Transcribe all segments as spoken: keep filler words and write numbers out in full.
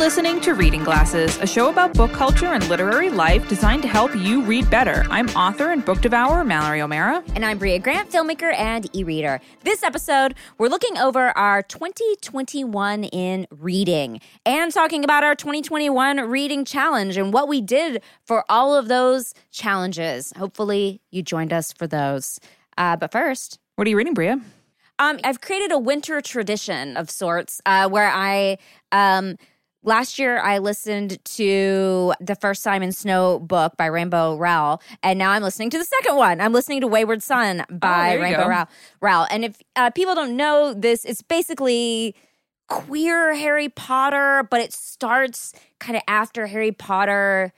listening to Reading Glasses, a show about book culture and literary life designed to help you read better. I'm author and book devourer Mallory O'Mara. And I'm Bria Grant, filmmaker and e-reader. This episode, we're looking over our twenty twenty-one in reading and talking about our twenty twenty-one reading challenge and what we did for all of those challenges. Hopefully you joined us for those. Uh, but first... What are you reading, Bria? Um, I've created a winter tradition of sorts uh, where I... Um, Last year, I listened to the first Simon Snow book by Rainbow Rowell, and now I'm listening to the second one. I'm listening to Wayward Son by oh, Rainbow Rowell. Rowell. And if uh, people don't know this, it's basically queer Harry Potter, but it starts kind of after Harry Potter.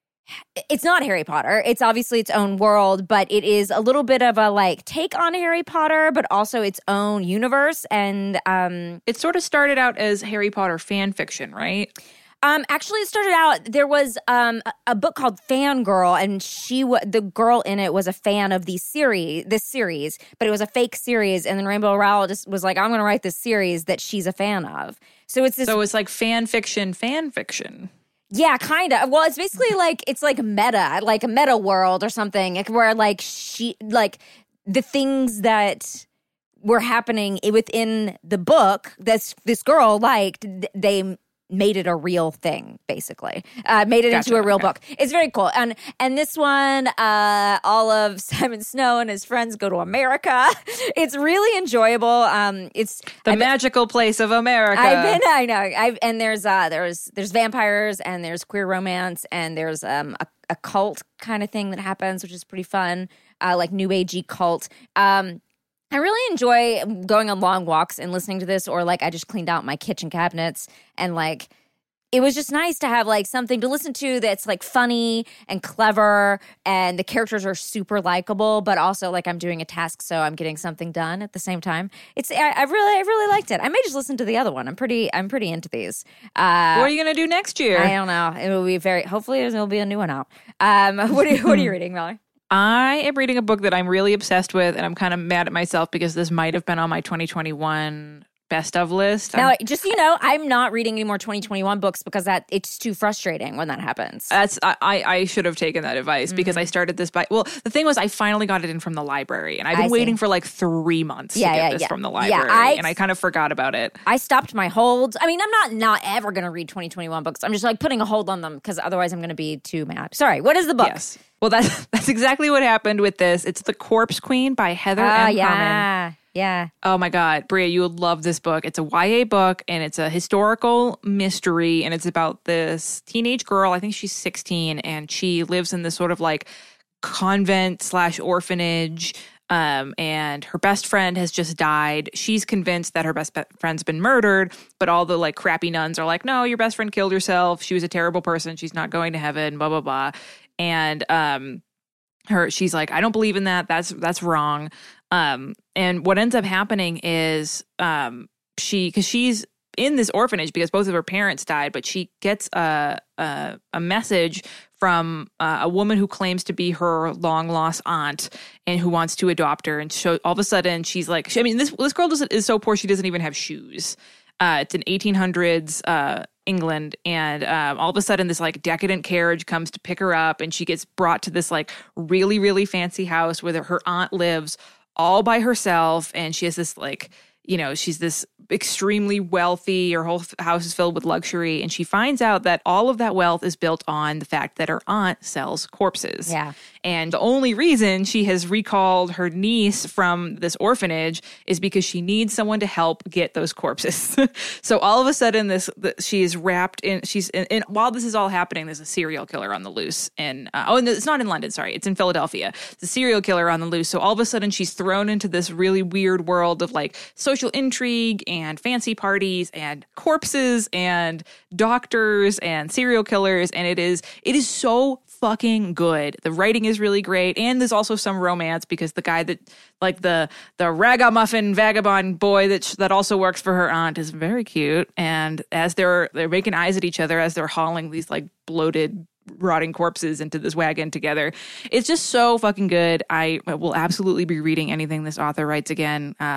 It's not Harry Potter. It's obviously its own world, but it is a little bit of a like take on Harry Potter, but also its own universe. And um, it sort of started out as Harry Potter fan fiction, right? Um, actually, it started out, there was um, a, a book called Fangirl, and she w- the girl in it was a fan of the series, this series, but it was a fake series. And then Rainbow Rowell just was like, I'm going to write this series that she's a fan of. So it's this. So it's like fan fiction, fan fiction. Yeah, kind of. Well, it's basically like, it's like meta, like a meta world or something, where like she, like the things that were happening within the book that this girl liked, they made it a real thing, basically. Uh, made it Gotcha, into a real okay. book. It's very cool. And and this one, uh, all of Simon Snow and his friends go to America. It's really enjoyable. Um, it's the I've, magical place of America. I've been, I know. I've and there's uh, there's there's vampires and there's queer romance and there's um a, a cult kind of thing that happens, which is pretty fun. Uh, like new agey cult. Um. I really enjoy going on long walks and listening to this, or like I just cleaned out my kitchen cabinets and like it was just nice to have like something to listen to that's like funny and clever and the characters are super likable, but also like I'm doing a task, so I'm getting something done at the same time. It's I, I really I really liked it. I may just listen to the other one. I'm pretty I'm pretty into these. Uh, what are you gonna do next year? I don't know. It will be very hopefully there will be a new one out. Um, what are you, what are you reading, Mallory? I am reading a book that I'm really obsessed with, and I'm kind of mad at myself because this might have been on my twenty twenty-one best of list. Now, I'm, just so you know, I'm not reading any more twenty twenty-one books because that it's too frustrating when that happens. That's I, I should have taken that advice mm-hmm. because I started this by well, the thing was I finally got it in from the library, and I've been waiting for like three months yeah, to get yeah, this yeah. from the library, yeah, I, and I kind of forgot about it. I stopped my hold. I mean, I'm not not ever going to read twenty twenty-one books. I'm just like putting a hold on them because otherwise I'm going to be too mad. Sorry, what is the book? Yes. Well, that's, that's exactly what happened with this. It's The Corpse Queen by Heather uh, M. yeah, Hammond. Yeah. Oh, my God. Bria, you would love this book. It's a Y A book, and it's a historical mystery, and it's about this teenage girl. I think she's sixteen, and she lives in this sort of like convent slash orphanage, um, and her best friend has just died. She's convinced that her best be- friend's been murdered, but all the like crappy nuns are like, no, your best friend killed herself. She was a terrible person. She's not going to heaven, blah, blah, blah. And um, her, she's like, I don't believe in that. That's that's wrong. Um, and what ends up happening is um, she, because she's in this orphanage because both of her parents died, but she gets a a, a message from uh, a woman who claims to be her long lost aunt and who wants to adopt her. And so all of a sudden, she's like, she, I mean, this this girl doesn't, is so poor she doesn't even have shoes. Uh, it's in eighteen hundreds uh, England, and um, all of a sudden this like decadent carriage comes to pick her up, and she gets brought to this like really, really fancy house where her aunt lives all by herself, and she has this like, you know, she's this extremely wealthy, her whole house is filled with luxury, and she finds out that all of that wealth is built on the fact that her aunt sells corpses. Yeah. And the only reason she has recalled her niece from this orphanage is because she needs someone to help get those corpses. So all of a sudden, this the, she is wrapped in, she's, in, in, while this is all happening, there's a serial killer on the loose. And, uh, oh, and it's not in London, sorry, it's in Philadelphia. The serial killer on the loose. So all of a sudden, she's thrown into this really weird world of like social intrigue and fancy parties and corpses and doctors and serial killers. And it is, it is so fucking good. The writing is really great, and there's also some romance because the guy that, like the the ragamuffin vagabond boy that sh- that also works for her aunt is very cute. And as they're they're making eyes at each other as they're hauling these like bloated, rotting corpses into this wagon together, it's just so fucking good. I will absolutely be reading anything this author writes again. Um,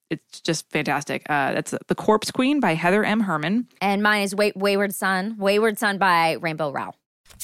it's just fantastic. Uh, that's The Corpse Queen by Heather M. Herman. And mine is Way- Wayward Son. Wayward Son by Rainbow Rowell.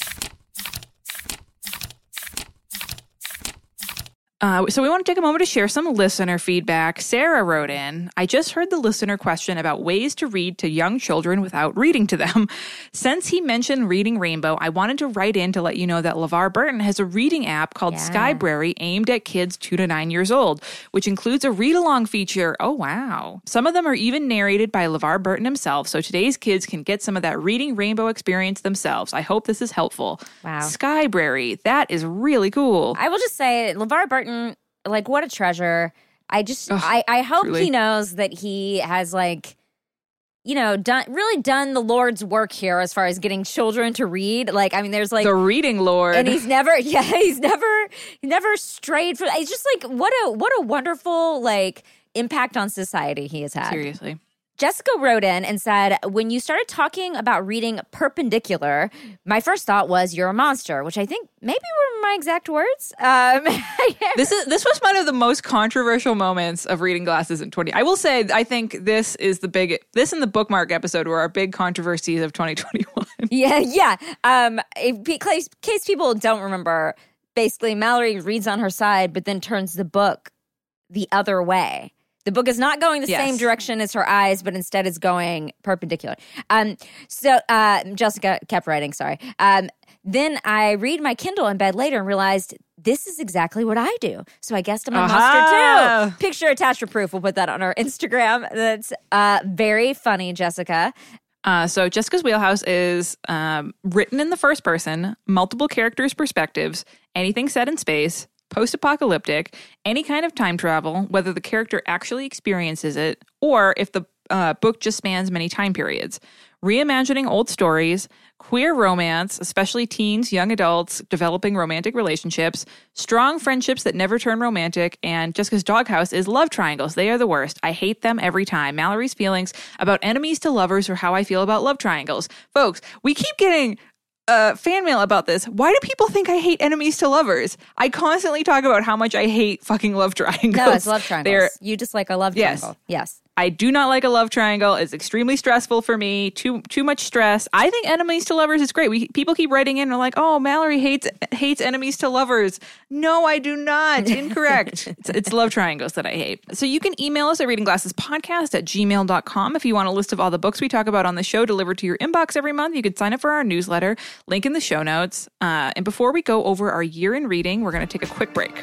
Uh, so we want to take a moment to share some listener feedback. Sarah wrote in, I just heard the listener question about ways to read to young children without reading to them. Since he mentioned Reading Rainbow, I wanted to write in to let you know that LeVar Burton has a reading app called Yeah. Skybrary aimed at kids two to nine years old, which includes a read-along feature. Oh, wow. Some of them are even narrated by LeVar Burton himself, so today's kids can get some of that Reading Rainbow experience themselves. I hope this is helpful. Wow. Skybrary, that is really cool. I will just say, LeVar Burton, like, what a treasure. I just, Ugh, I, I hope truly. he knows that he has, like, you know, done really done the Lord's work here as far as getting children to read. Like, I mean, there's like the reading Lord. and he's never, yeah, he's never, he never strayed from. It's just like what a what a wonderful like impact on society he has had. Seriously. Jessica wrote in and said, when you started talking about reading perpendicular, my first thought was you're a monster, which I think maybe were my exact words. Um, This is this was one of the most controversial moments of Reading Glasses in twenty. I will say, I think this is the big, this and the bookmark episode were our big controversies of twenty twenty-one. yeah, yeah. Um, in case, case people don't remember, basically Mallory reads on her side, but then turns the book the other way. The book is not going the Yes. same direction as her eyes, but instead is going perpendicular. Um, so uh, Jessica kept writing, sorry. Um, then I read my Kindle in bed later and realized this is exactly what I do. So I guessed I'm a Aha! monster too. Picture attached for proof. We'll put that on our Instagram. That's uh, very funny, Jessica. Uh, so Jessica's Wheelhouse is um, written in the first person, multiple characters' perspectives, anything set in space, post-apocalyptic, any kind of time travel, whether the character actually experiences it or if the uh, book just spans many time periods, reimagining old stories, queer romance, especially teens, young adults, developing romantic relationships, strong friendships that never turn romantic, and Jessica's Doghouse is love triangles. They are the worst. I hate them every time. Mallory's feelings about enemies to lovers or how I feel about love triangles. Folks, we keep getting Uh, fan mail about this. Why do people think I hate enemies to lovers? I constantly talk about how much I hate fucking love triangles. No, it's love triangles. They're, You dislike a love Yes. triangle. Yes. I do not like a love triangle. It's extremely stressful for me. Too too much stress. I think enemies to lovers is great. We people keep writing in and are like, "Oh, Mallory hates hates enemies to lovers." No, I do not. Incorrect. it's, it's love triangles that I hate. So you can email us at readingglassespodcast at gmail dot com if you want a list of all the books we talk about on the show delivered to your inbox every month. You could sign up for our newsletter. Link in the show notes. Uh, and before we go over our year in reading, we're going to take a quick break.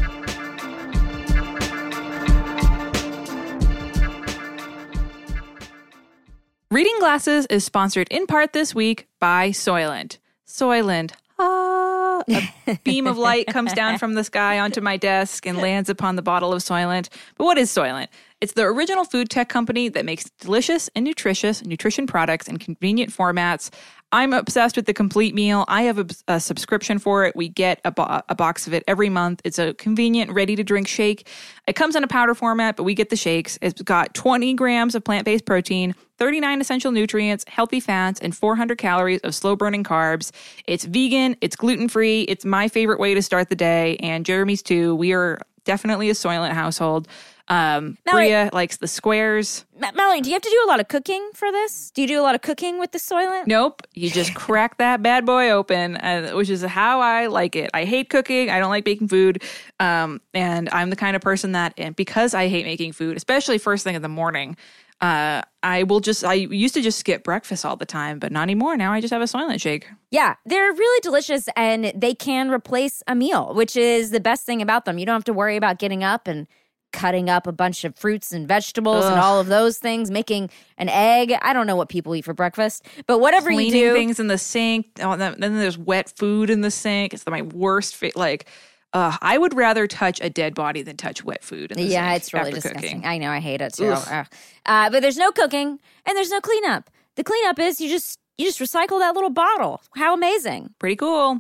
Reading Glasses is sponsored in part this week by Soylent. Soylent. Ah, a beam of light comes down from the sky onto my desk and lands upon the bottle of Soylent. But what is Soylent? It's the original food tech company that makes delicious and nutritious nutrition products in convenient formats. I'm obsessed with the complete meal. I have a, a subscription for it. We get a, bo- a box of it every month. It's a convenient, ready-to-drink shake. It comes in a powder format, but we get the shakes. It's got twenty grams of plant-based protein, thirty-nine essential nutrients, healthy fats, and four hundred calories of slow-burning carbs. It's vegan. It's gluten-free. It's my favorite way to start the day, and Jeremy's too. We are definitely a Soylent household. Um, Mallory- Bria likes the squares. Ma- Mallory, do you have to do a lot of cooking for this? Do you do a lot of cooking with the Soylent? Nope. You just crack that bad boy open, uh, which is how I like it. I hate cooking. I don't like making food. Um, and I'm the kind of person that, and because I hate making food, especially first thing in the morning, uh, I will just, I used to just skip breakfast all the time, but not anymore. Now I just have a Soylent shake. Yeah, they're really delicious and they can replace a meal, which is the best thing about them. You don't have to worry about getting up and cutting up a bunch of fruits and vegetables Ugh. and all of those things, making an egg. I don't know what people eat for breakfast, but whatever Cleaning you do. things in the sink. Oh, then then there's wet food in the sink. It's my worst. Fa- like, uh, I would rather touch a dead body than touch wet food in the Yeah, sink it's really after disgusting. cooking. I know, I hate it too. Ugh. Ugh. Uh, but there's no cooking and there's no cleanup. The cleanup is you just you just recycle that little bottle. How amazing. Pretty cool.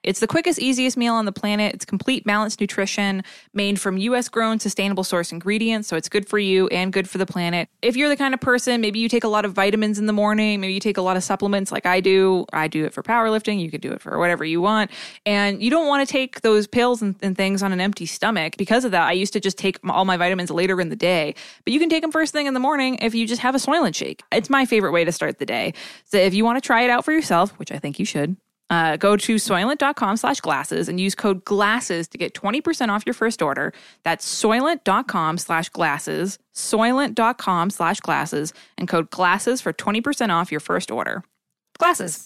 It's the quickest, easiest meal on the planet. It's complete balanced nutrition made from U S grown sustainable source ingredients. So it's good for you and good for the planet. If you're the kind of person, maybe you take a lot of vitamins in the morning, maybe you take a lot of supplements like I do. I do it for powerlifting. You could do it for whatever you want. And you don't want to take those pills and, and things on an empty stomach. Because of that, I used to just take all my vitamins later in the day. But you can take them first thing in the morning if you just have a Soylent Shake. It's my favorite way to start the day. So if you want to try it out for yourself, which I think you should, Uh, go to Soylent.com slash glasses and use code GLASSES to get twenty percent off your first order. That's Soylent.com slash glasses, Soylent.com slash glasses, and code GLASSES for twenty percent off your first order. Glasses.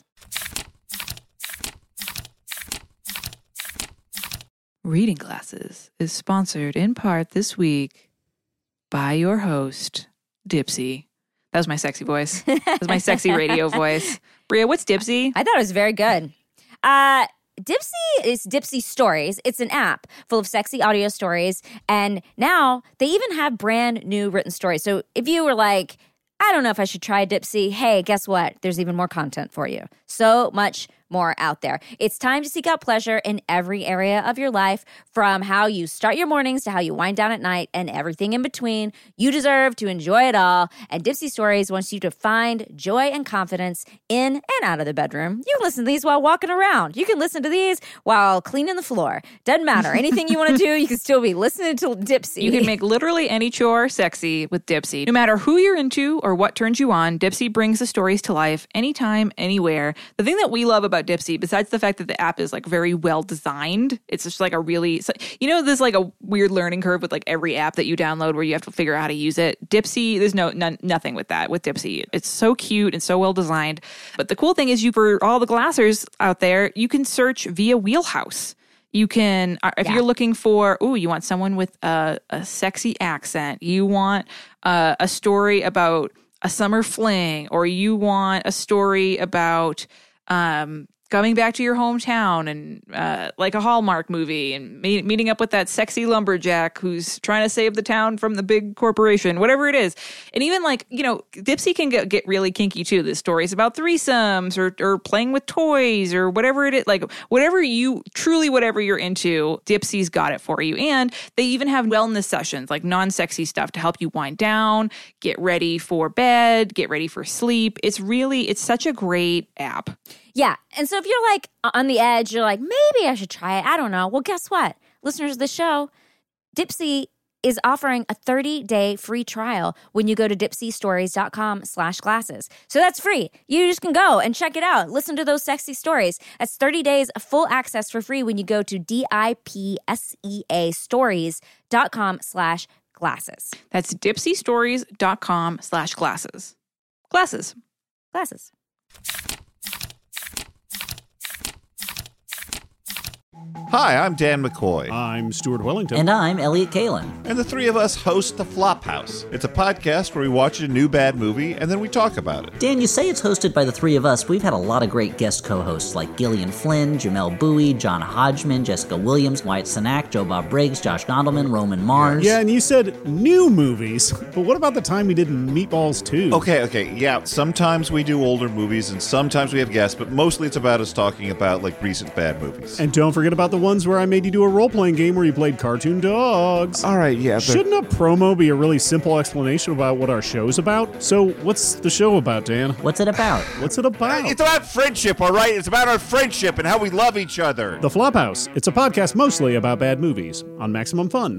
Reading Glasses is sponsored in part this week by your host, Dipsy. That was my sexy voice. That was my sexy radio voice. Bria, what's Dipsy? I thought it was very good. Uh, Dipsy is Dipsy Stories. It's an app full of sexy audio stories. And now they even have brand new written stories. So if you were like, I don't know if I should try Dipsy, hey, guess what? There's even more content for you. So much more out there. It's time to seek out pleasure in every area of your life, from how you start your mornings to how you wind down at night and everything in between. You deserve to enjoy it all. And Dipsy Stories wants you to find joy and confidence in and out of the bedroom. You can listen to these while walking around. You can listen to these while cleaning the floor. Doesn't matter. Anything you want to do, you can still be listening to Dipsy. You can make literally any chore sexy with Dipsy. No matter who you're into or what turns you on, Dipsy brings the stories to life anytime, anywhere. The thing that we love about Dipsy, besides the fact that the app is like very well designed, it's just like a really, you know, there's like a weird learning curve with like every app that you download where you have to figure out how to use it. Dipsy, there's no none, nothing with that with Dipsy. It's so cute and so well designed. But the cool thing is, you, for all the glassers out there, you can search via Wheelhouse. You can, if yeah. you're looking for, ooh, you want someone with a, a sexy accent, you want uh, a story about a summer fling, or you want a story about um, coming back to your hometown and uh, like a Hallmark movie and me- meeting up with that sexy lumberjack who's trying to save the town from the big corporation, whatever it is. And even like, you know, Dipsy can get, get really kinky too. There's stories about threesomes or, or playing with toys or whatever it is. Like whatever you, truly whatever you're into, Dipsy's got it for you. And they even have wellness sessions, like non-sexy stuff to help you wind down, get ready for bed, get ready for sleep. It's really, it's such a great app. Yeah. And so if you're like on the edge, you're like, maybe I should try it. I don't know. Well, guess what? Listeners of the show, Dipsy is offering a thirty-day free trial when you go to dipsystories.com slash glasses. So that's free. You just can go and check it out. Listen to those sexy stories. That's thirty days of full access for free when you go to D-I-P-S-E-A stories.com slash glasses. That's dipsystories.com slash glasses. Glasses. Glasses. Hi, I'm Dan McCoy. I'm Stuart Wellington. And I'm Elliot Kalin. And the three of us host The Flophouse. It's a podcast where we watch a new bad movie and then we talk about it. Dan, you say it's hosted by the three of us. We've had a lot of great guest co-hosts like Gillian Flynn, Jamel Bowie, John Hodgman, Jessica Williams, Wyatt Cenac, Joe Bob Briggs, Josh Gondelman, Roman Mars. Yeah, and you said new movies. But what about the time we did Meatballs two? Okay, okay, yeah. Sometimes we do older movies and sometimes we have guests, but mostly it's about us talking about like recent bad movies. And don't forget about the ones where I made you do a role-playing game where you played cartoon dogs. All right, yeah. But shouldn't a promo be a really simple explanation about what our show's about? So what's the show about, Dan? What's it about? What's it about? It's about friendship, all right? It's about our friendship and how we love each other. The Flophouse. It's a podcast mostly about bad movies on Maximum Fun.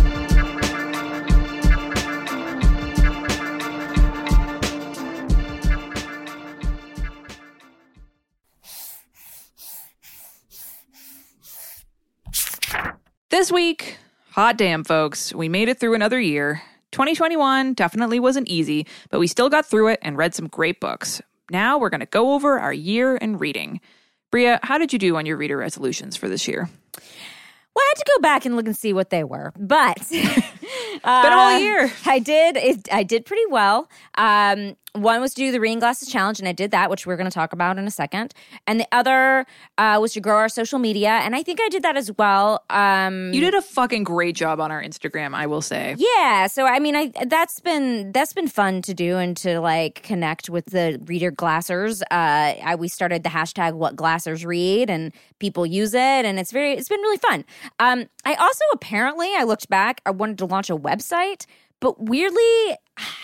This week, hot damn, folks, we made it through another year. twenty twenty-one definitely wasn't easy, but we still got through it and read some great books. Now we're going to go over our year in reading. Bria, how did you do on your reader resolutions for this year? Well, I had to go back and look and see what they were, but uh, been a whole year. I did. It, I did pretty well. Um, one was to do the Reading Glasses Challenge, and I did that, which we're going to talk about in a second. And the other uh, was to grow our social media, and I think I did that as well. Um, You did a fucking great job on our Instagram, I will say. Yeah, so I mean, I that's been that's been fun to do and to like connect with the reader glassers. Uh, I we started the hashtag What Glassers Read, and people use it, and it's very it's been really fun. Um, I also apparently I looked back, I wanted to launch a website, but weirdly,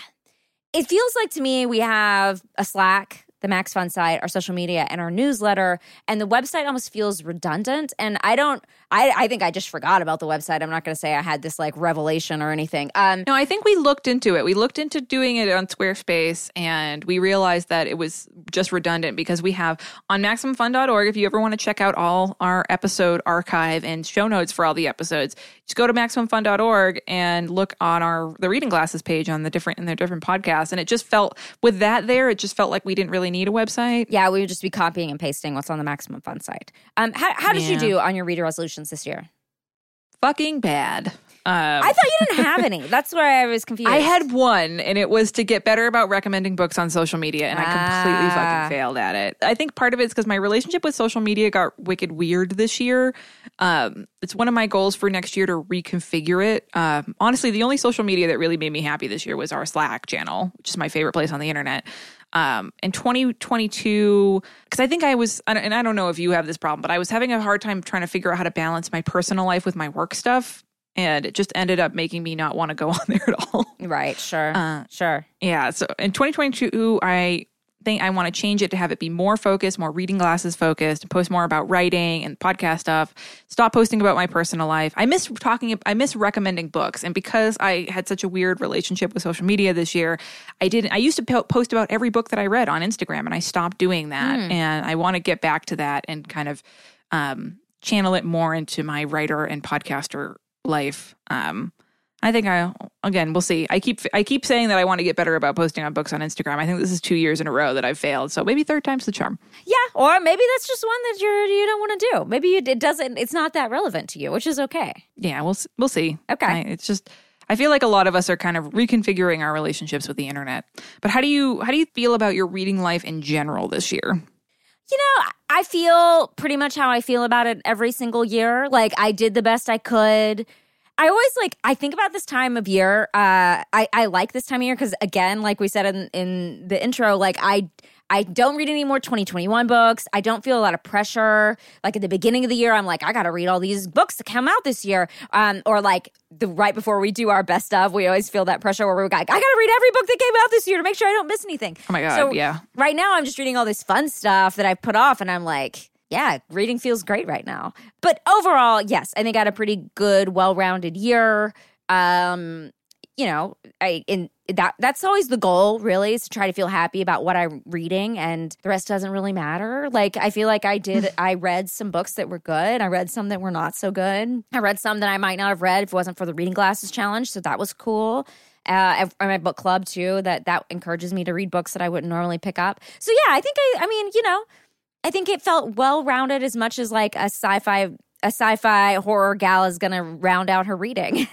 it feels like to me we have a Slack, the Max Fun site, our social media, and our newsletter, and the website almost feels redundant. And I don't, I, I think I just forgot about the website. I'm not going to say I had this like revelation or anything. Um, No, I think we looked into it. We looked into doing it on Squarespace, and we realized that it was just redundant because we have on maximum fun dot org, if you ever want to check out all our episode archive and show notes for all the episodes, just go to maximum fun dot org and look on our the Reading Glasses page on the different in the different podcasts. And it just felt with that there, it just felt like we didn't really need a website. yeah, we would just be copying and pasting what's on the Maximum Fun site. Um, how, how did you Yeah. do on your reader resolutions this year? Fucking bad. Um, I thought you didn't have any. That's where I was confused. I had one, and it was to get better about recommending books on social media, and I completely Ah. fucking failed at it. I think part of it is because my relationship with social media got wicked weird this year. Um, it's one of my goals for next year to reconfigure it. Um, honestly, the only social media that really made me happy this year was our Slack channel, which is my favorite place on the internet. Um, in twenty twenty-two, because I think I was, and I don't know if you have this problem, but I was having a hard time trying to figure out how to balance my personal life with my work stuff. And it just ended up making me not want to go on there at all. Right, sure, Uh, sure. Yeah. So in twenty twenty-two, I think I want to change it to have it be more focused, more Reading Glasses focused, and post more about writing and podcast stuff. Stop posting about my personal life. I miss talking, I miss recommending books. And because I had such a weird relationship with social media this year, I didn't, I used to po- post about every book that I read on Instagram, and I stopped doing that. Mm. And I want to get back to that and kind of um, channel it more into my writer and podcaster life. Um, I think I again we'll see. I keep I keep saying that I want to get better about posting on books on Instagram. I think this is two years in a row that I've failed. So maybe third time's the charm. Yeah, or maybe that's just one that you're you don't want to do. Maybe you, it doesn't. It's not that relevant to you, which is okay. Yeah, we'll s- we'll see. Okay. I, it's just I feel like a lot of us are kind of reconfiguring our relationships with the internet. But how do you how do you feel about your reading life in general this year? You know, I feel pretty much how I feel about it every single year. Like I did the best I could. I always like, I think about this time of year. Uh, I, I like this time of year because, again, like we said in, in the intro, like I I don't read any more twenty twenty-one books. I don't feel a lot of pressure. Like at the beginning of the year, I'm like, I got to read all these books that come out this year. Um, or like the right before we do our best of, we always feel that pressure where we're like, I got to read every book that came out this year to make sure I don't miss anything. Oh my God, so yeah. Right now, I'm just reading all this fun stuff that I've put off, and I'm like, yeah, reading feels great right now. But overall, yes, I think I had a pretty good, well-rounded year. Um, you know, I in that that's always the goal, really, is to try to feel happy about what I'm reading, and the rest doesn't really matter. Like, I feel like I did, I read some books that were good. I read some that were not so good. I read some that I might not have read if it wasn't for the Reading Glasses Challenge, so that was cool. Uh, I my book club too. That that encourages me to read books that I wouldn't normally pick up. So yeah, I think I. I mean, you know. I think it felt well-rounded as much as like a sci-fi a sci-fi horror gal is going to round out her reading.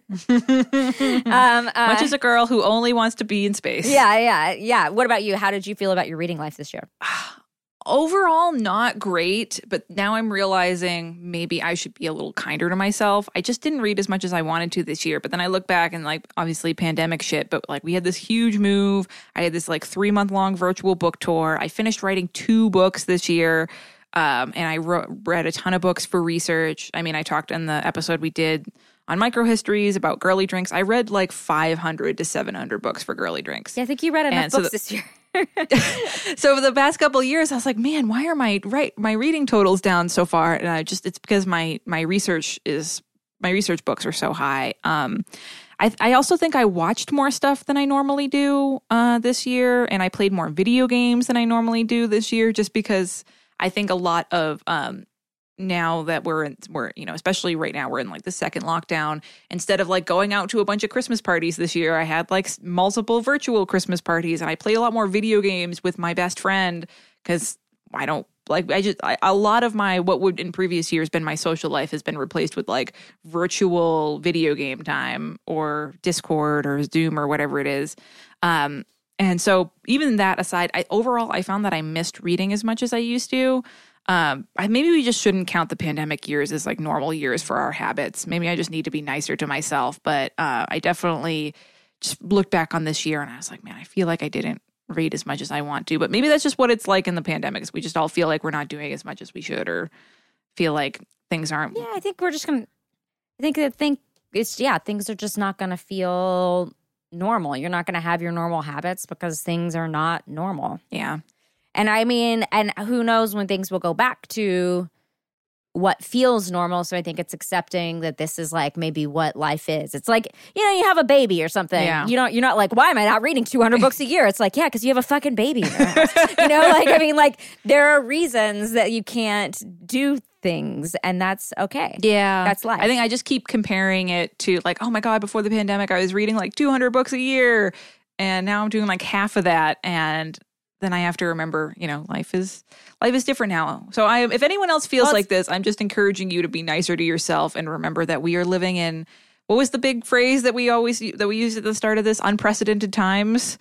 um, uh, Much as a girl who only wants to be in space. yeah, yeah, yeah. What about you? How did you feel about your reading life this year? Overall, not great, but now I'm realizing maybe I should be a little kinder to myself. I just didn't read as much as I wanted to this year, but then I look back and like obviously pandemic shit, but like we had this huge move. I had this like three month long virtual book tour. I finished writing two books this year. Um, and I wrote, read a ton of books for research. I mean, I talked in the episode we did on microhistories about girly drinks. I read like five hundred to seven hundred books for girly drinks. Yeah, I think you read enough And so books the- this year. So over the past couple of years, I was like, man, why are my right my reading totals down so far? And I just it's because my my research is my research books are so high. Um, I I also think I watched more stuff than I normally do uh, this year, and I played more video games than I normally do this year, just because I think a lot of um, now that we're in, we're you know especially right now we're in like the second lockdown. Instead of like going out to a bunch of Christmas parties this year, I had like multiple virtual Christmas parties, and I played a lot more video games with my best friend because I don't like I just I, a lot of my what would in previous years been my social life has been replaced with like virtual video game time or Discord or Zoom or whatever it is. Um, and so even that aside, I overall I found that I missed reading as much as I used to. Um, I, maybe we just shouldn't count the pandemic years as like normal years for our habits. Maybe I just need to be nicer to myself. But uh, I definitely just looked back on this year and I was like, man, I feel like I didn't read as much as I want to. But maybe that's just what it's like in the pandemic. Is we just all feel like we're not doing as much as we should, or feel like things aren't. Yeah, I think we're just gonna. I think that think it's yeah, things are just not gonna feel normal. You're not gonna have your normal habits because things are not normal. Yeah. And I mean, and who knows when things will go back to what feels normal. So I think it's accepting that this is like maybe what life is. It's like, you know, you have a baby or something. Yeah. You don't, you're not like, why am I not reading two hundred books a year? It's like, yeah, because you have a fucking baby in your house. You know, like, I mean, like, there are reasons that you can't do things, and that's okay. Yeah. That's life. I think I just keep comparing it to like, oh my God, before the pandemic, I was reading like two hundred books a year. And now I'm doing like half of that. And then I have to remember, you know, life is life is different now. So I, if anyone else feels Well, like this, I'm just encouraging you to be nicer to yourself and remember that we are living in, what was the big phrase that we always that we used at the start of this? Unprecedented times.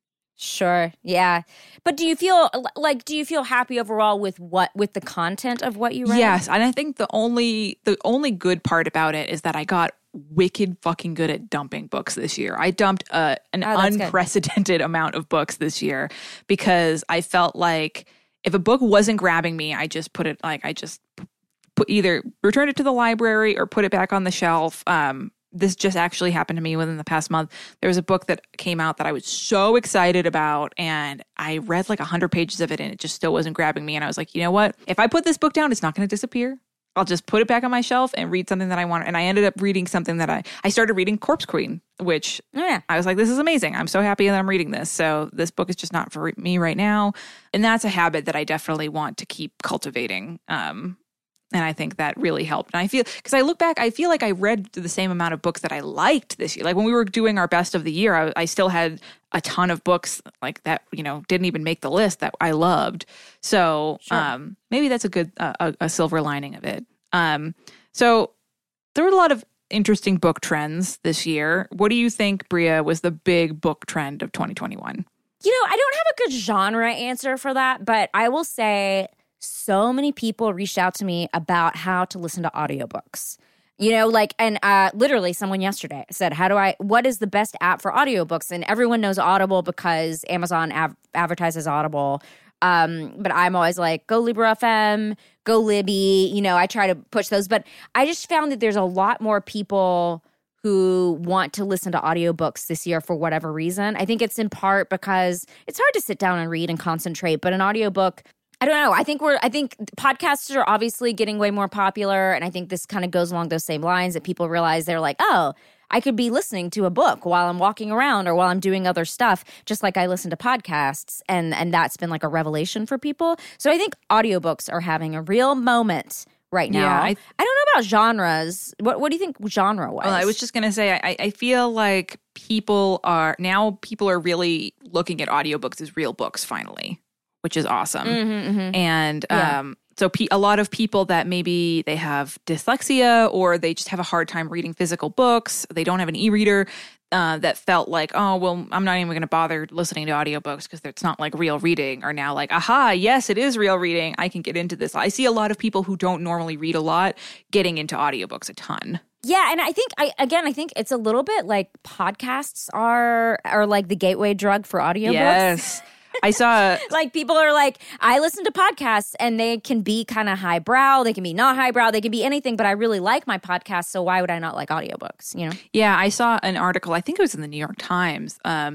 Sure. Yeah. But do you feel like, do you feel happy overall with what, with the content of what you read? Yes. And I think the only, the only good part about it is that I got wicked fucking good at dumping books this year. I dumped uh, an Oh, that's unprecedented good. amount of books this year because I felt like if a book wasn't grabbing me, I just put it, like, I just put either return it to the library or put it back on the shelf. Um, This just actually happened to me within the past month. There was a book that came out that I was so excited about, and I read like one hundred pages of it, and it just still wasn't grabbing me. And I was like, you know what? If I put this book down, it's not going to disappear. I'll just put it back on my shelf and read something that I want. And I ended up reading something that I, I started reading Corpse Queen, which Oh, yeah. I was like, this is amazing. I'm so happy that I'm reading this. So this book is just not for me right now. And that's a habit that I definitely want to keep cultivating. Um, And I think that really helped. And I feel, because I look back, I feel like I read the same amount of books that I liked this year. Like when we were doing our best of the year, I, I still had a ton of books like that, you know, didn't even make the list that I loved. So Sure. um, maybe that's a good, uh, a, a silver lining of it. Um, so there were a lot of interesting book trends this year. What do you think, Bria, was the big book trend of twenty twenty-one? You know, I don't have a good genre answer for that, but I will say so many people reached out to me about how to listen to audiobooks. You know, like, and uh, literally someone yesterday said, how do I, what is the best app for audiobooks? And everyone knows Audible because Amazon av- advertises Audible. Um, but I'm always like, go Libro F M, go Libby. You know, I try to push those. But I just found that there's a lot more people who want to listen to audiobooks this year for whatever reason. I think it's in part because it's hard to sit down and read and concentrate, but an audiobook, I don't know. I think we're, I think podcasts are obviously getting way more popular. And I think this kind of goes along those same lines that people realize they're like, oh, I could be listening to a book while I'm walking around or while I'm doing other stuff, just like I listen to podcasts. And, and that's been like a revelation for people. So I think audiobooks are having a real moment right now. Yeah, I, I don't know about genres. What, what do you think genre-wise? Well, I was just going to say, I, I feel like people are, now people are really looking at audiobooks as real books finally, which is awesome. Mm-hmm, mm-hmm. And Yeah. um, so pe- a lot of people that maybe they have dyslexia or they just have a hard time reading physical books, they don't have an e-reader, uh, that felt like, oh, well, I'm not even going to bother listening to audiobooks because it's not like real reading, are now like, aha, yes, it is real reading. I can get into this. I see a lot of people who don't normally read a lot getting into audiobooks a ton. Yeah, and I think I again I think it's a little bit like podcasts are are like the gateway drug for audiobooks. Yes. I saw Like people are like, I listen to podcasts and they can be kind of highbrow, they can be not highbrow, they can be anything, but I really like my podcast, so why would I not like audiobooks, you know? Yeah, I saw an article, I think it was in the New York Times, um,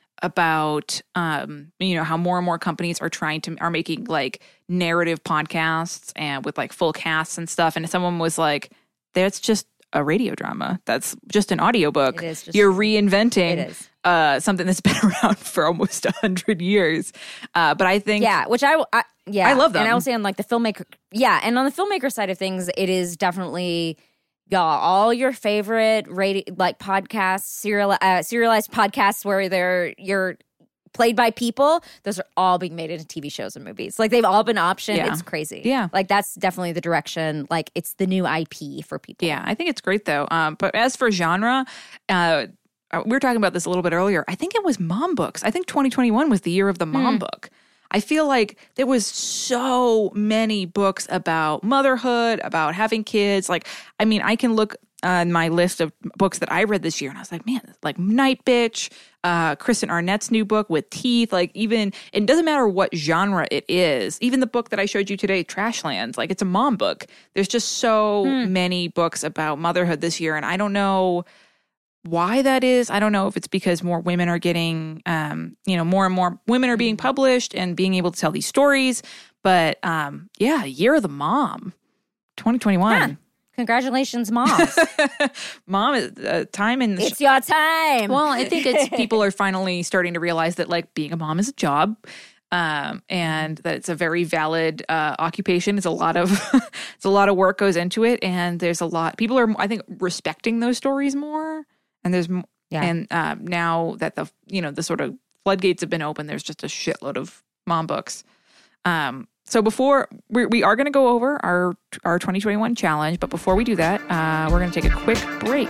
about um, you know, how more and more companies are trying to are making like narrative podcasts and with like full casts and stuff. And someone was like, that's just a radio drama. That's just an audiobook. It is just- You're reinventing It is. uh, something that's been around for almost a hundred years. Uh, but I think Yeah, which I, I yeah, I love them. And I will say on like the filmmaker, yeah, and on the filmmaker side of things, it is definitely y'all all your favorite radio like podcasts, serial uh, serialized podcasts where they're you're played by people. Those are all being made into T V shows and movies. Like they've all been optioned. Yeah. It's crazy. Yeah. like that's definitely the direction. Like it's the new I P for people. Yeah, I think it's great though. Um, but as for genre, uh, uh, we were talking about this a little bit earlier. I think it was mom books. I think twenty twenty-one was the year of the mom mm. book. I feel like there was so many books about motherhood, about having kids. Like, I mean, I can look on my list of books that I read this year, and I was like, man, like Night Bitch, uh, Kristen Arnett's new book with Teeth. Like, even it doesn't matter what genre it is. Even the book that I showed you today, Trashlands, like it's a mom book. There's just so hmm. many books about motherhood this year, and I don't know why that is. I don't know if it's because more women are getting, um, you know, more and more women are being published and being able to tell these stories. But um, yeah, Year of the Mom, twenty twenty-one. Huh. Congratulations, moms. Mom, is uh, time in the It's sh- your time. Well, I think it's people are finally starting to realize that like being a mom is a job. Um, and that it's a very valid uh, occupation. It's a lot of it's a lot of work goes into it, and there's a lot. People are, I think, respecting those stories more. And there's yeah. and uh, now that the you know the sort of floodgates have been open, there's just a shitload of mom books. Um, so before we we are going to go over our our twenty twenty-one challenge, but before we do that, uh, we're going to take a quick break.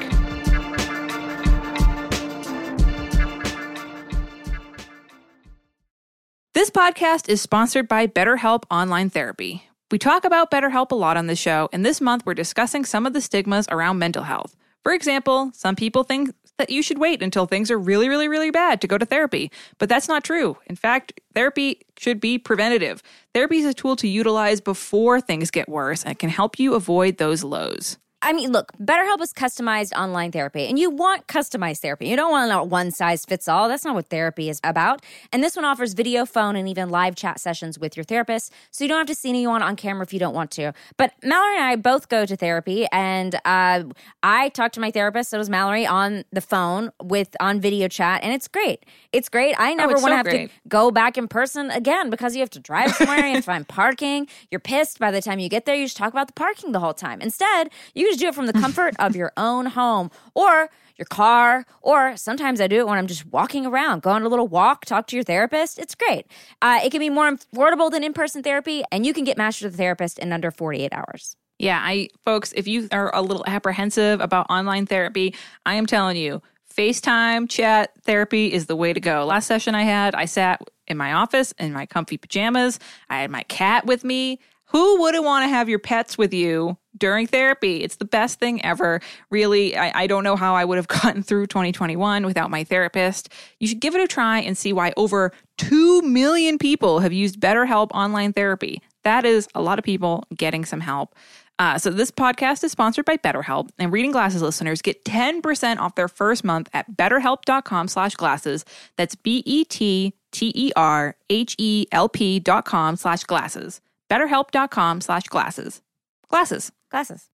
This podcast is sponsored by BetterHelp Online Therapy. We talk about BetterHelp a lot on this show, and this month we're discussing some of the stigmas around mental health. For example, some people think that you should wait until things are really, really, really bad to go to therapy, but that's not true. In fact, therapy should be preventative. Therapy is a tool to utilize before things get worse and can help you avoid those lows. I mean, look, BetterHelp is customized online therapy, and you want customized therapy. You don't want a one-size-fits-all. That's not what therapy is about. And this one offers video, phone, and even live chat sessions with your therapist, so you don't have to see anyone on camera if you don't want to. But Mallory and I both go to therapy, and uh, I talk to my therapist, so does Mallory, on the phone with on video chat, and it's great. It's great. I never oh, want to so have great. to go back in person again because you have to drive somewhere, you have to find parking. You're pissed by the time you get there. You just talk about the parking the whole time. Instead, you can do it from the comfort of your own home or your car, or sometimes I do it when I'm just walking around, go on a little walk, talk to your therapist. It's great. Uh, it can be more affordable than in-person therapy, and you can get matched with a therapist in under forty-eight hours. Yeah, I folks, if you are a little apprehensive about online therapy, I am telling you, FaceTime chat therapy is the way to go. Last session I had, I sat in my office in my comfy pajamas. I had my cat with me. Who wouldn't want to have your pets with you during therapy? It's the best thing ever. Really, I, I don't know how I would have gotten through twenty twenty-one without my therapist. You should give it a try and see why over two million people have used BetterHelp online therapy. That is a lot of people getting some help. Uh, so this podcast is sponsored by BetterHelp, and Reading Glasses listeners get ten percent off their first month at betterhelp.com slash glasses. That's B-E-T-T-E-R-H-E-L-P dot com slash glasses. BetterHelp.com slash glasses. Glasses. Glasses.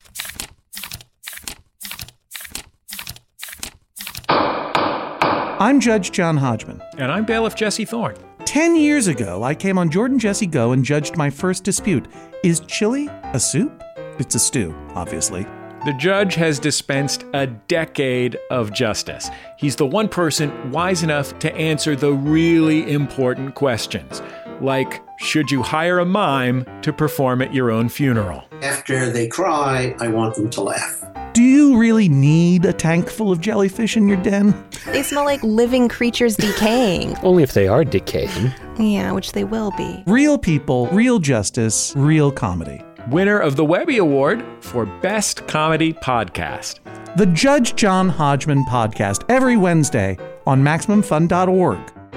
I'm Judge John Hodgman. And I'm Bailiff Jesse Thorne. Ten years ago, I came on Jordan Jesse Go and judged my first dispute. Is chili a soup? It's a stew, obviously. The judge has dispensed a decade of justice. He's the one person wise enough to answer the really important questions. Like, should you hire a mime to perform at your own funeral? After they cry, I want them to laugh. Do you really need a tank full of jellyfish in your den? They smell like living creatures decaying. Only if they are decaying. Yeah, which they will be. Real people, real justice, real comedy. Winner of the Webby Award for Best Comedy Podcast. The Judge John Hodgman Podcast, every Wednesday on Maximum Fun dot org.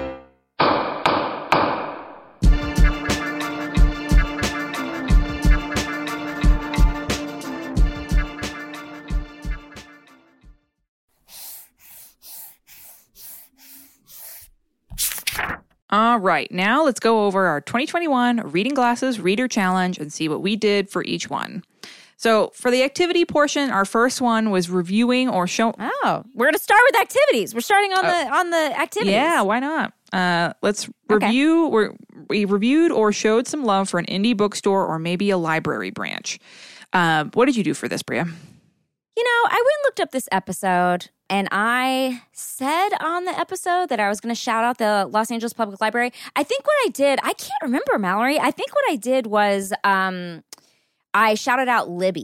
All right, now let's go over our twenty twenty-one Reading Glasses Reader Challenge and see what we did for each one. So for the activity portion, our first one was reviewing or show. Oh, we're going to start with activities. We're starting on uh, the on the activities. Yeah, why not? Uh, let's review. Okay. We're, we reviewed or showed some love for an indie bookstore or maybe a library branch. Uh, what did you do for this, Bria? You know, I went and looked up this episode, and I said on the episode that I was going to shout out the Los Angeles Public Library. I think what I did, I can't remember, Mallory. I think what I did was um, I shouted out Libby.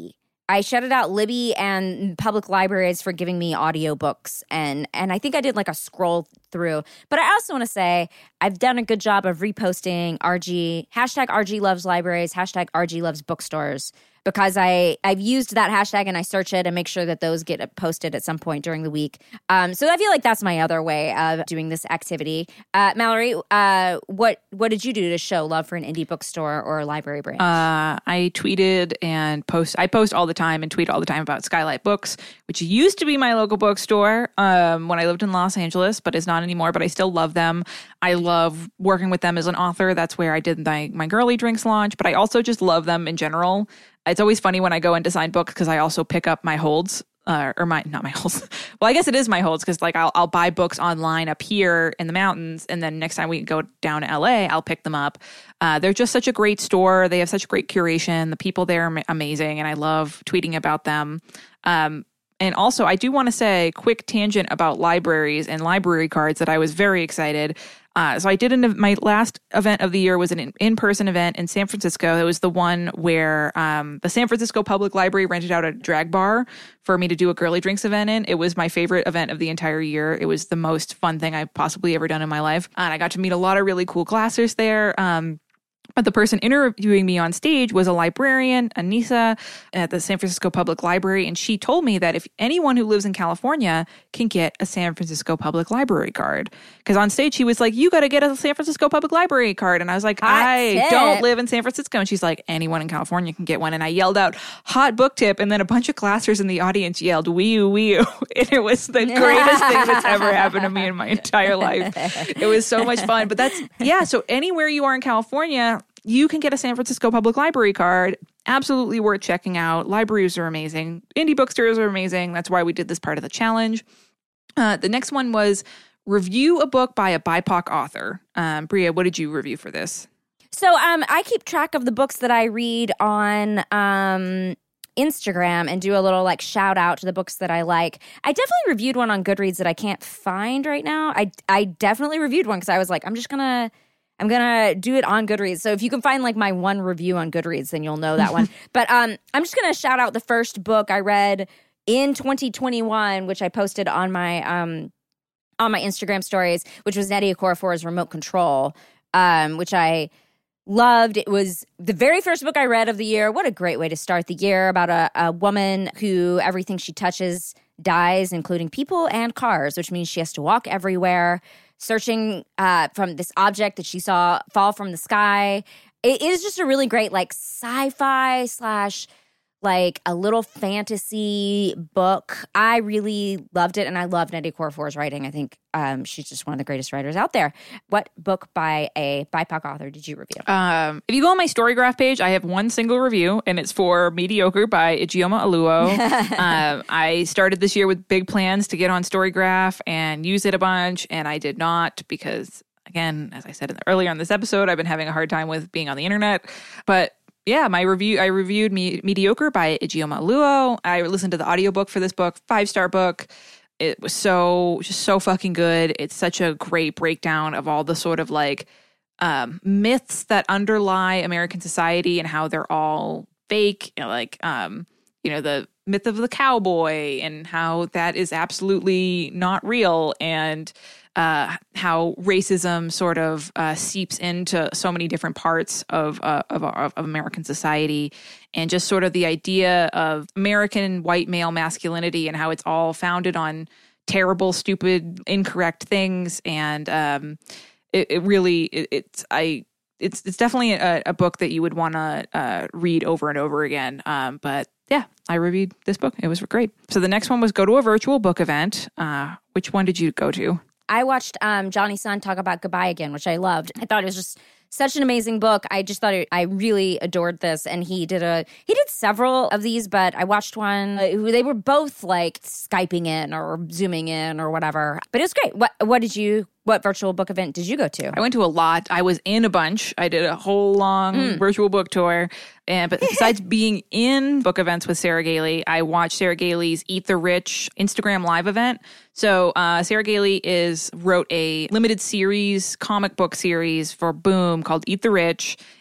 I shouted out Libby and public libraries for giving me audiobooks. And, and I think I did like a scroll through. But I also want to say I've done a good job of reposting R G, hashtag R G loves libraries, hashtag R G loves bookstores. Because I, I've used that hashtag and I search it and make sure that those get posted at some point during the week. Um, so I feel like that's my other way of doing this activity. Uh, Mallory, uh, what what did you do to show love for an indie bookstore or a library branch? Uh, I tweeted and post. I post all the time and tweet all the time about Skylight Books, which used to be my local bookstore um, when I lived in Los Angeles, but is not anymore. But I still love them. I love working with them as an author. That's where I did my, my Girly Drinks launch. But I also just love them in general. It's always funny when I go in to sign books because I also pick up my holds, uh, or my, not my holds. Well, I guess it is my holds because like I'll, I'll buy books online up here in the mountains. And then next time we go down to L A, I'll pick them up. Uh, they're just such a great store. They have such great curation. The people there are amazing. And I love tweeting about them. Um, and also I do want to say quick tangent about libraries and library cards that I was very excited. Uh, so I did an, my last event of the year was an in-person event in San Francisco. It was the one where um, the San Francisco Public Library rented out a drag bar for me to do a Girly Drinks event in. It was my favorite event of the entire year. It was the most fun thing I've possibly ever done in my life. And I got to meet a lot of really cool classers there. Um, But the person interviewing me on stage was a librarian, Anissa, at the San Francisco Public Library. And she told me that if anyone who lives in California can get a San Francisco Public Library card. Because on stage, she was like, you got to get a San Francisco Public Library card. And I was like, Hot I tip. don't live in San Francisco. And she's like, anyone in California can get one. And I yelled out, hot book tip. And then a bunch of classers in the audience yelled, wee-oo, wee-oo. And it was the greatest thing that's ever happened to me in my entire life. It was so much fun. But that's, yeah, so anywhere you are in California, you can get a San Francisco Public Library card. Absolutely worth checking out. Libraries are amazing. Indie bookstores are amazing. That's why we did this part of the challenge. Uh, the next one was review a book by a B I P O C author. Um, Bria, what did you review for this? So um, I keep track of the books that I read on um, Instagram and do a little like shout out to the books that I like. I definitely reviewed one on Goodreads that I can't find right now. I, I definitely reviewed one because I was like, I'm just going to I'm going to do it on Goodreads. So if you can find like my one review on Goodreads, then you'll know that one. But um, I'm just going to shout out the first book I read in twenty twenty-one, which I posted on my um, on my Instagram stories, which was Nnedi Okorafor's Remote Control, um, which I loved. It was the very first book I read of the year. What a great way to start the year, about a, a woman who everything she touches dies, including people and cars, which means she has to walk everywhere, searching uh, from this object that she saw fall from the sky. It is just a really great like sci-fi slash like a little fantasy book. I really loved it, and I love Nnedi Okorafor's writing. I think um, she's just one of the greatest writers out there. What book by a B I P O C author did you review? Um, if you go on my Storygraph page, I have one single review, and it's for Mediocre by Ijeoma Oluo. um, I started this year with big plans to get on Storygraph and use it a bunch, and I did not because, again, as I said in the, earlier in this episode, I've been having a hard time with being on the internet. But yeah, my review, I reviewed Me- Mediocre by Ijeoma Oluo. I listened to the audiobook for this book, five-star book. It was so, just so fucking good. It's such a great breakdown of all the sort of like um, myths that underlie American society and how they're all fake. You know, like, um, you know, the myth of the cowboy and how that is absolutely not real, and uh, how racism sort of uh, seeps into so many different parts of, uh, of of American society, and just sort of the idea of American white male masculinity and how it's all founded on terrible, stupid, incorrect things. And um, it, it really, it, it's I. It's it's definitely a, a book that you would want to uh, read over and over again. Um, but yeah, I reviewed this book. It was great. So the next one was go to a virtual book event. Uh, which one did you go to? I watched um, Johnny Sun talk about Goodbye Again, which I loved. I thought it was just such an amazing book. I just thought it, I really adored this. And he did a he did several of these, but I watched one. Uh, they were both like Skyping in or Zooming in or whatever. But it was great. What what did you? What virtual book event did you go to? I went to a lot. I was in a bunch. I did a whole long mm. virtual book tour. And but besides being in book events with Sarah Gailey, I watched Sarah Gailey's Eat the Rich Instagram live event. So uh, Sarah Gailey is wrote a limited series, comic book series for Boom called Eat the Rich.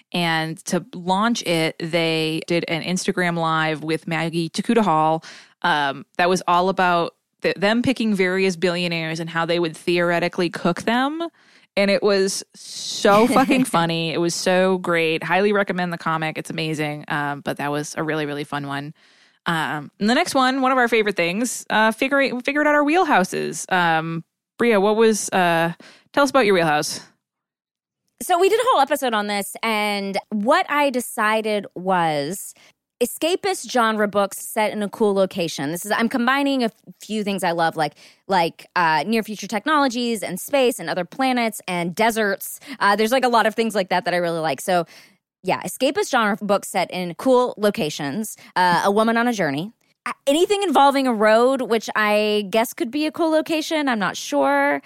And to launch it, they did an Instagram live with Maggie Takuta Hall um, that was all about th- them picking various billionaires and how they would theoretically cook them. And it was so fucking funny. It was so great. Highly recommend the comic. It's amazing. Um, but that was a really, really fun one. Um, and the next one, one of our favorite things, uh, figure, figured out our wheelhouses. Um, Bria, what was, uh, tell us about your wheelhouse. So we did a whole episode on this, and what I decided was escapist genre books set in a cool location. This is I'm combining a few things I love, like like uh, near future technologies and space and other planets and deserts. Uh, there's like a lot of things like that that I really like. So yeah, escapist genre books set in cool locations. Uh, a woman on a journey. Anything involving a road, which I guess could be a cool location. I'm not sure.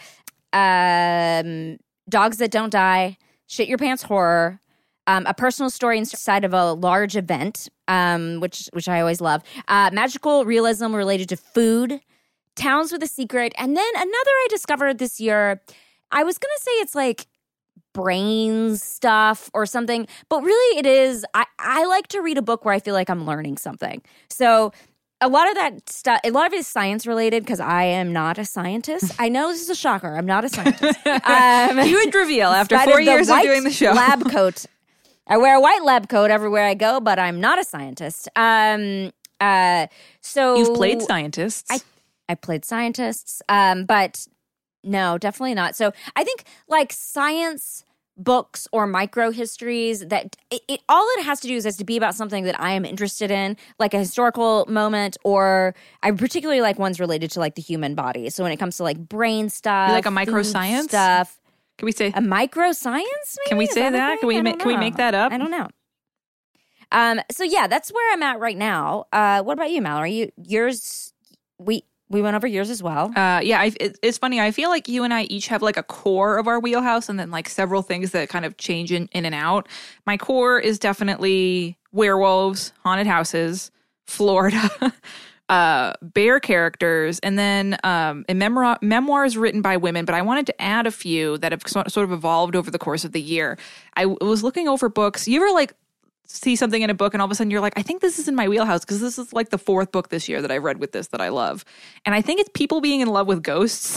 Um, dogs that don't die. Shit your pants horror. Um, a personal story inside of a large event, um, which which I always love. Uh, magical realism related to food. Towns with a secret. And then another I discovered this year, I was going to say it's like brain stuff or something, but really it is, I, I like to read a book where I feel like I'm learning something. So a lot of that stuff, a lot of it is science related because I am not a scientist. I know this is a shocker. I'm not a scientist. Um, you would reveal after four of years of doing the show. Lab coat. I wear a white lab coat everywhere I go, but I'm not a scientist. Um, uh, so You've played scientists. I, I played scientists, um, but no, definitely not. So I think like science books or micro histories that it, it all it has to do is has to be about something that I am interested in, like a historical moment, or I particularly like ones related to like the human body. So when it comes to like brain stuff, you like a microscience stuff. Can we say a microscience? Maybe? Can we Is say that? that? Can we make can we make that up? I don't know. Um. So yeah, that's where I'm at right now. Uh. What about you, Mallory? You yours? We we went over yours as well. Uh. Yeah. I, it, it's funny. I feel like you and I each have like a core of our wheelhouse, and then like several things that kind of change in, in and out. My core is definitely werewolves, haunted houses, Florida. Uh, bear characters, and then um, and memoir- memoirs written by women. But I wanted to add a few that have so- sort of evolved over the course of the year. I w- was looking over books. You ever like see something in a book and all of a sudden you're like, I think this is in my wheelhouse because this is like the fourth book this year that I've read with this that I love. And I think it's people being in love with ghosts.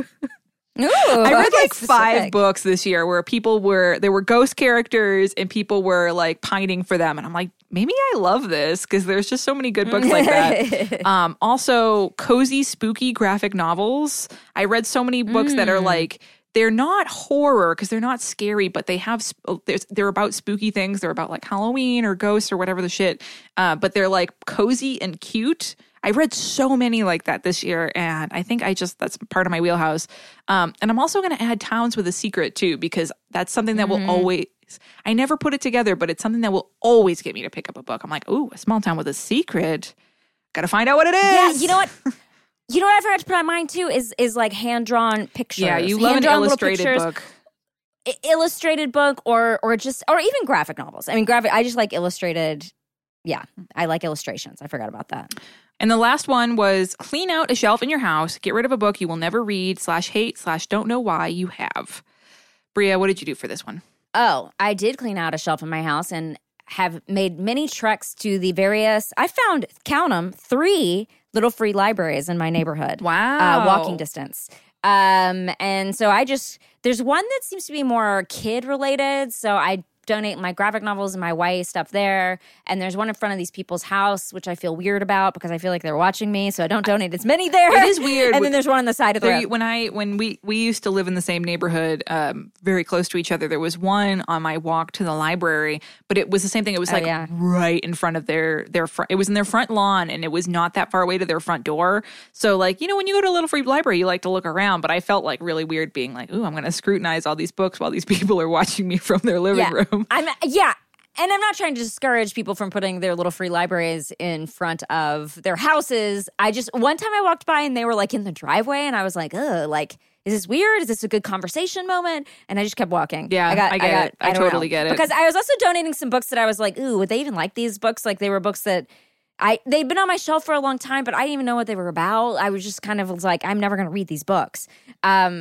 Ooh, I read okay, like specific. five books this year where people were, there were ghost characters and people were like pining for them. And I'm like, maybe I love this because there's just so many good books like that. um, also, cozy, spooky graphic novels. I read so many books mm. that are like, they're not horror because they're not scary, but they have, they're about spooky things. They're about like Halloween or ghosts or whatever the shit. Uh, but they're like cozy and cute. I read so many like that this year, and I think I just, that's part of my wheelhouse. Um, and I'm also going to add Towns with a Secret, too, because that's something that mm-hmm. will always, I never put it together, but it's something that will always get me to pick up a book. I'm like, ooh, a small town with a secret. Got to find out what it is. Yeah, you know what? You know what I forgot to put on mine, too, is is like hand-drawn pictures. Yeah, you love hand-drawn an illustrated book. I- illustrated book or or just, or even graphic novels. I mean, graphic, I just like illustrated. Yeah, I like illustrations. I forgot about that. And the last one was clean out a shelf in your house, get rid of a book you will never read, slash hate, slash don't know why you have. Bria, what did you do for this one? Oh, I did clean out a shelf in my house and have made many treks to the various, I found, count them, three little free libraries in my neighborhood. Wow. Uh, walking distance. Um, and so I just, there's one that seems to be more kid related. So I donate my graphic novels and my Y A stuff there. And there's one in front of these people's house, which I feel weird about because I feel like they're watching me. So I don't donate as many there. It is weird. And then there's one on the side of the road. When I when we we used to live in the same neighborhood, um, very close to each other, there was one on my walk to the library, but it was the same thing. It was Oh, like yeah. right in front of their their front. It was in their front lawn, and it was not that far away to their front door. So like, you know, when you go to a little free library, you like to look around. But I felt like really weird being like, ooh, I'm going to scrutinize all these books while these people are watching me from their living yeah. room. I'm yeah. And I'm not trying to discourage people from putting their little free libraries in front of their houses. I just, one time I walked by and they were like in the driveway and I was like, ugh, like, is this weird? Is this a good conversation moment? And I just kept walking. Yeah, I, got, I get got, it. I, I don't totally know. get it. Because I was also donating some books that I was like, ooh, would they even like these books? Like they were books that I, they'd been on my shelf for a long time, but I didn't even know what they were about. I was just kind of was like, I'm never going to read these books. Um,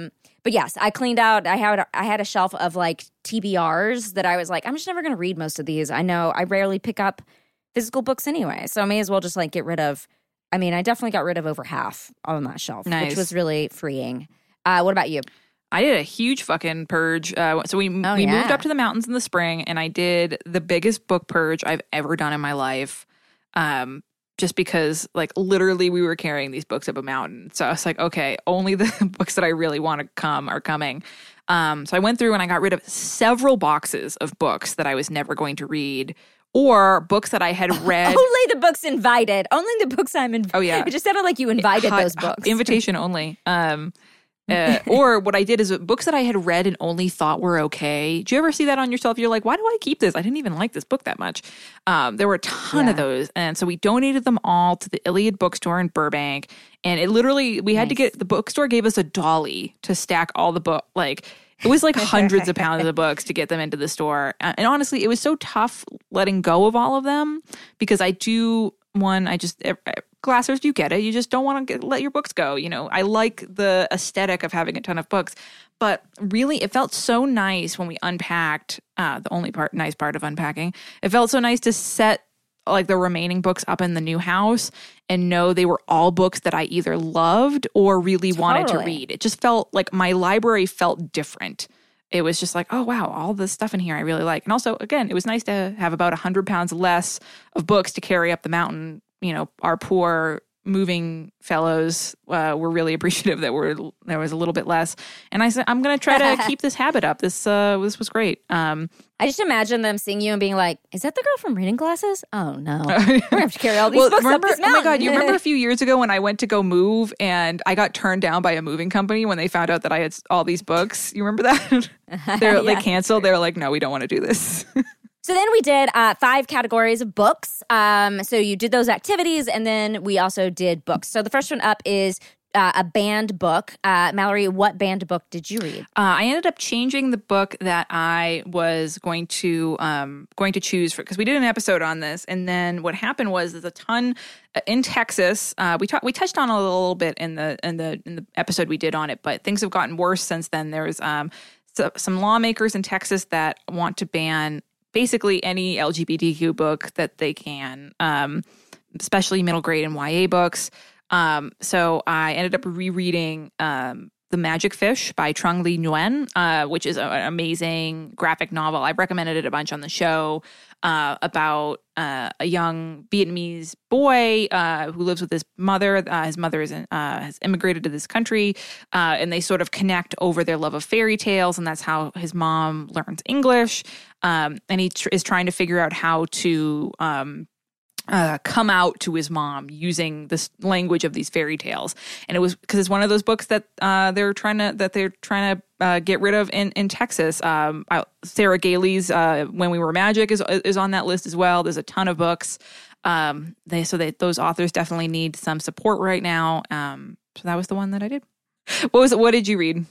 but yes, I cleaned out. I had I had a shelf of like T B Rs that I was like, I'm just never going to read most of these. I know I rarely pick up physical books anyway, so I may as well just like get rid of. I mean, I definitely got rid of over half on that shelf, Nice. which was really freeing. Uh, what about you? I did a huge fucking purge. Uh, so we Oh, we yeah. moved up to the mountains in the spring, and I did the biggest book purge I've ever done in my life. Um, just because, like, literally, we were carrying these books up a mountain. So I was like, okay, only the books that I really want to come are coming. Um, so I went through and I got rid of several boxes of books that I was never going to read, or books that I had read. Only the books invited. Only the books I'm invited. Oh, yeah. It just sounded like you invited Hot- those books. Invitation only. Um, uh, or what I did is books that I had read and only thought were okay. Do you ever see that on yourself? You're like, why do I keep this? I didn't even like this book that much. Um, there were a ton Yeah. of those. And so we donated them all to the Iliad bookstore in Burbank. And it literally, we had to Nice. get, the bookstore gave us a dolly to stack all the book. Like, it was like hundreds of pounds of books to get them into the store. Uh, And honestly, it was so tough letting go of all of them because I do, one, I just, uh, Glassers, you get it. You just don't want to let your books go. You know, I like the aesthetic of having a ton of books, but really it felt so nice when we unpacked, uh, the only part, nice part of unpacking. It felt so nice to set like the remaining books up in the new house and know they were all books that I either loved or really wanted to Totally. read. It just felt like my library felt different. It was just like, oh, wow, all this stuff in here I really like. And also, again, it was nice to have about one hundred pounds less of books to carry up the mountain. You know, our poor moving fellows uh, were really appreciative that we're, there was a little bit less. And I said, I'm going to try to keep this habit up. This uh, this was great. Um, I just imagine them seeing you and being like, is that the girl from Reading Glasses? Oh, no. We're going to have to carry all these well, books remember, up this oh my mountain. God, you remember a few years ago when I went to go move and I got turned down by a moving company when they found out that I had all these books? You remember that? They're, They Yeah. canceled. They were like, no, we don't want to do this. So then we did uh, five categories of books. Um, so you did those activities, and then we also did books. So the first one up is uh, a banned book. Uh, Mallory, what banned book did you read? Uh, I ended up changing the book that I was going to um, going to choose for because we did an episode on this, and then what happened was there's a ton uh, in Texas. Uh, we talked we touched on it a little bit in the in the in the episode we did on it, but things have gotten worse since then. There's um, so, some lawmakers in Texas that want to ban basically any L G B T Q book that they can, um, especially middle grade and Y A books. Um, so I ended up rereading um, The Magic Fish by Trung Le Nguyen, uh, which is a, an amazing graphic novel. I've recommended it a bunch on the show uh, about uh, a young Vietnamese boy uh, who lives with his mother. Uh, his mother is in, uh, has immigrated to this country, uh, and they sort of connect over their love of fairy tales, and that's how his mom learns English. Um, and he tr- is trying to figure out how to um, uh, come out to his mom using this language of these fairy tales. And it was because it's one of those books that uh, they're trying to that they're trying to uh, get rid of in in Texas. Um, I, Sarah Gailey's uh, When We Were Magic is is on that list as well. There's a ton of books. Um, they so they, those authors definitely need some support right now. Um, so that was the one that I did. What was it? What did you read?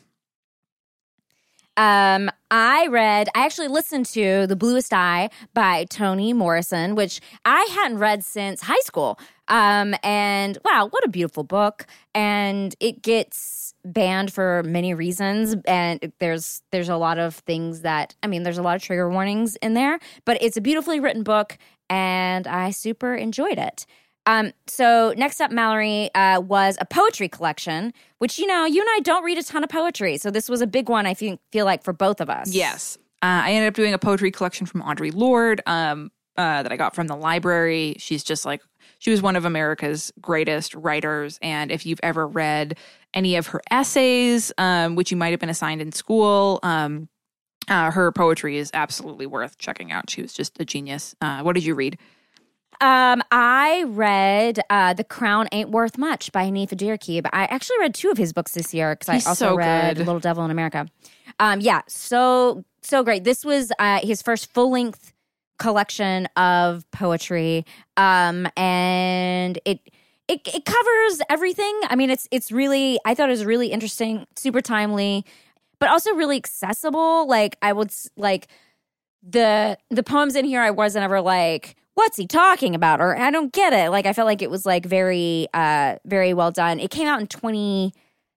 Um, I read, I actually listened to The Bluest Eye by Toni Morrison, which I hadn't read since high school. Um, and wow, what a beautiful book. And it gets banned for many reasons. And there's, there's a lot of things that, I mean, there's a lot of trigger warnings in there, but it's a beautifully written book and I super enjoyed it. Um, so next up, Mallory, uh, was a poetry collection, which, you know, you and I don't read a ton of poetry. So this was a big one, I feel, feel like, for both of us. Yes. Uh, I ended up doing a poetry collection from Audre Lorde um, uh, that I got from the library. She's just like, she was one of America's greatest writers. And if you've ever read any of her essays, um, which you might have been assigned in school, um, uh, her poetry is absolutely worth checking out. She was just a genius. Uh, what did you read? Um, I read uh, The Crown Ain't Worth Much by Hanif Abdurraqib. I actually read two of his books this year because I He's also so read good. Little Devil in America. Um, yeah, so so great. This was uh, his first full-length collection of poetry, um, and it it it covers everything. I mean, it's it's really I thought it was really interesting, super timely, but also really accessible. Like I would s- like the the poems in here. I wasn't ever like, what's he talking about? Or I don't get it. Like, I felt like it was like very, uh, very well done. It came out in twenty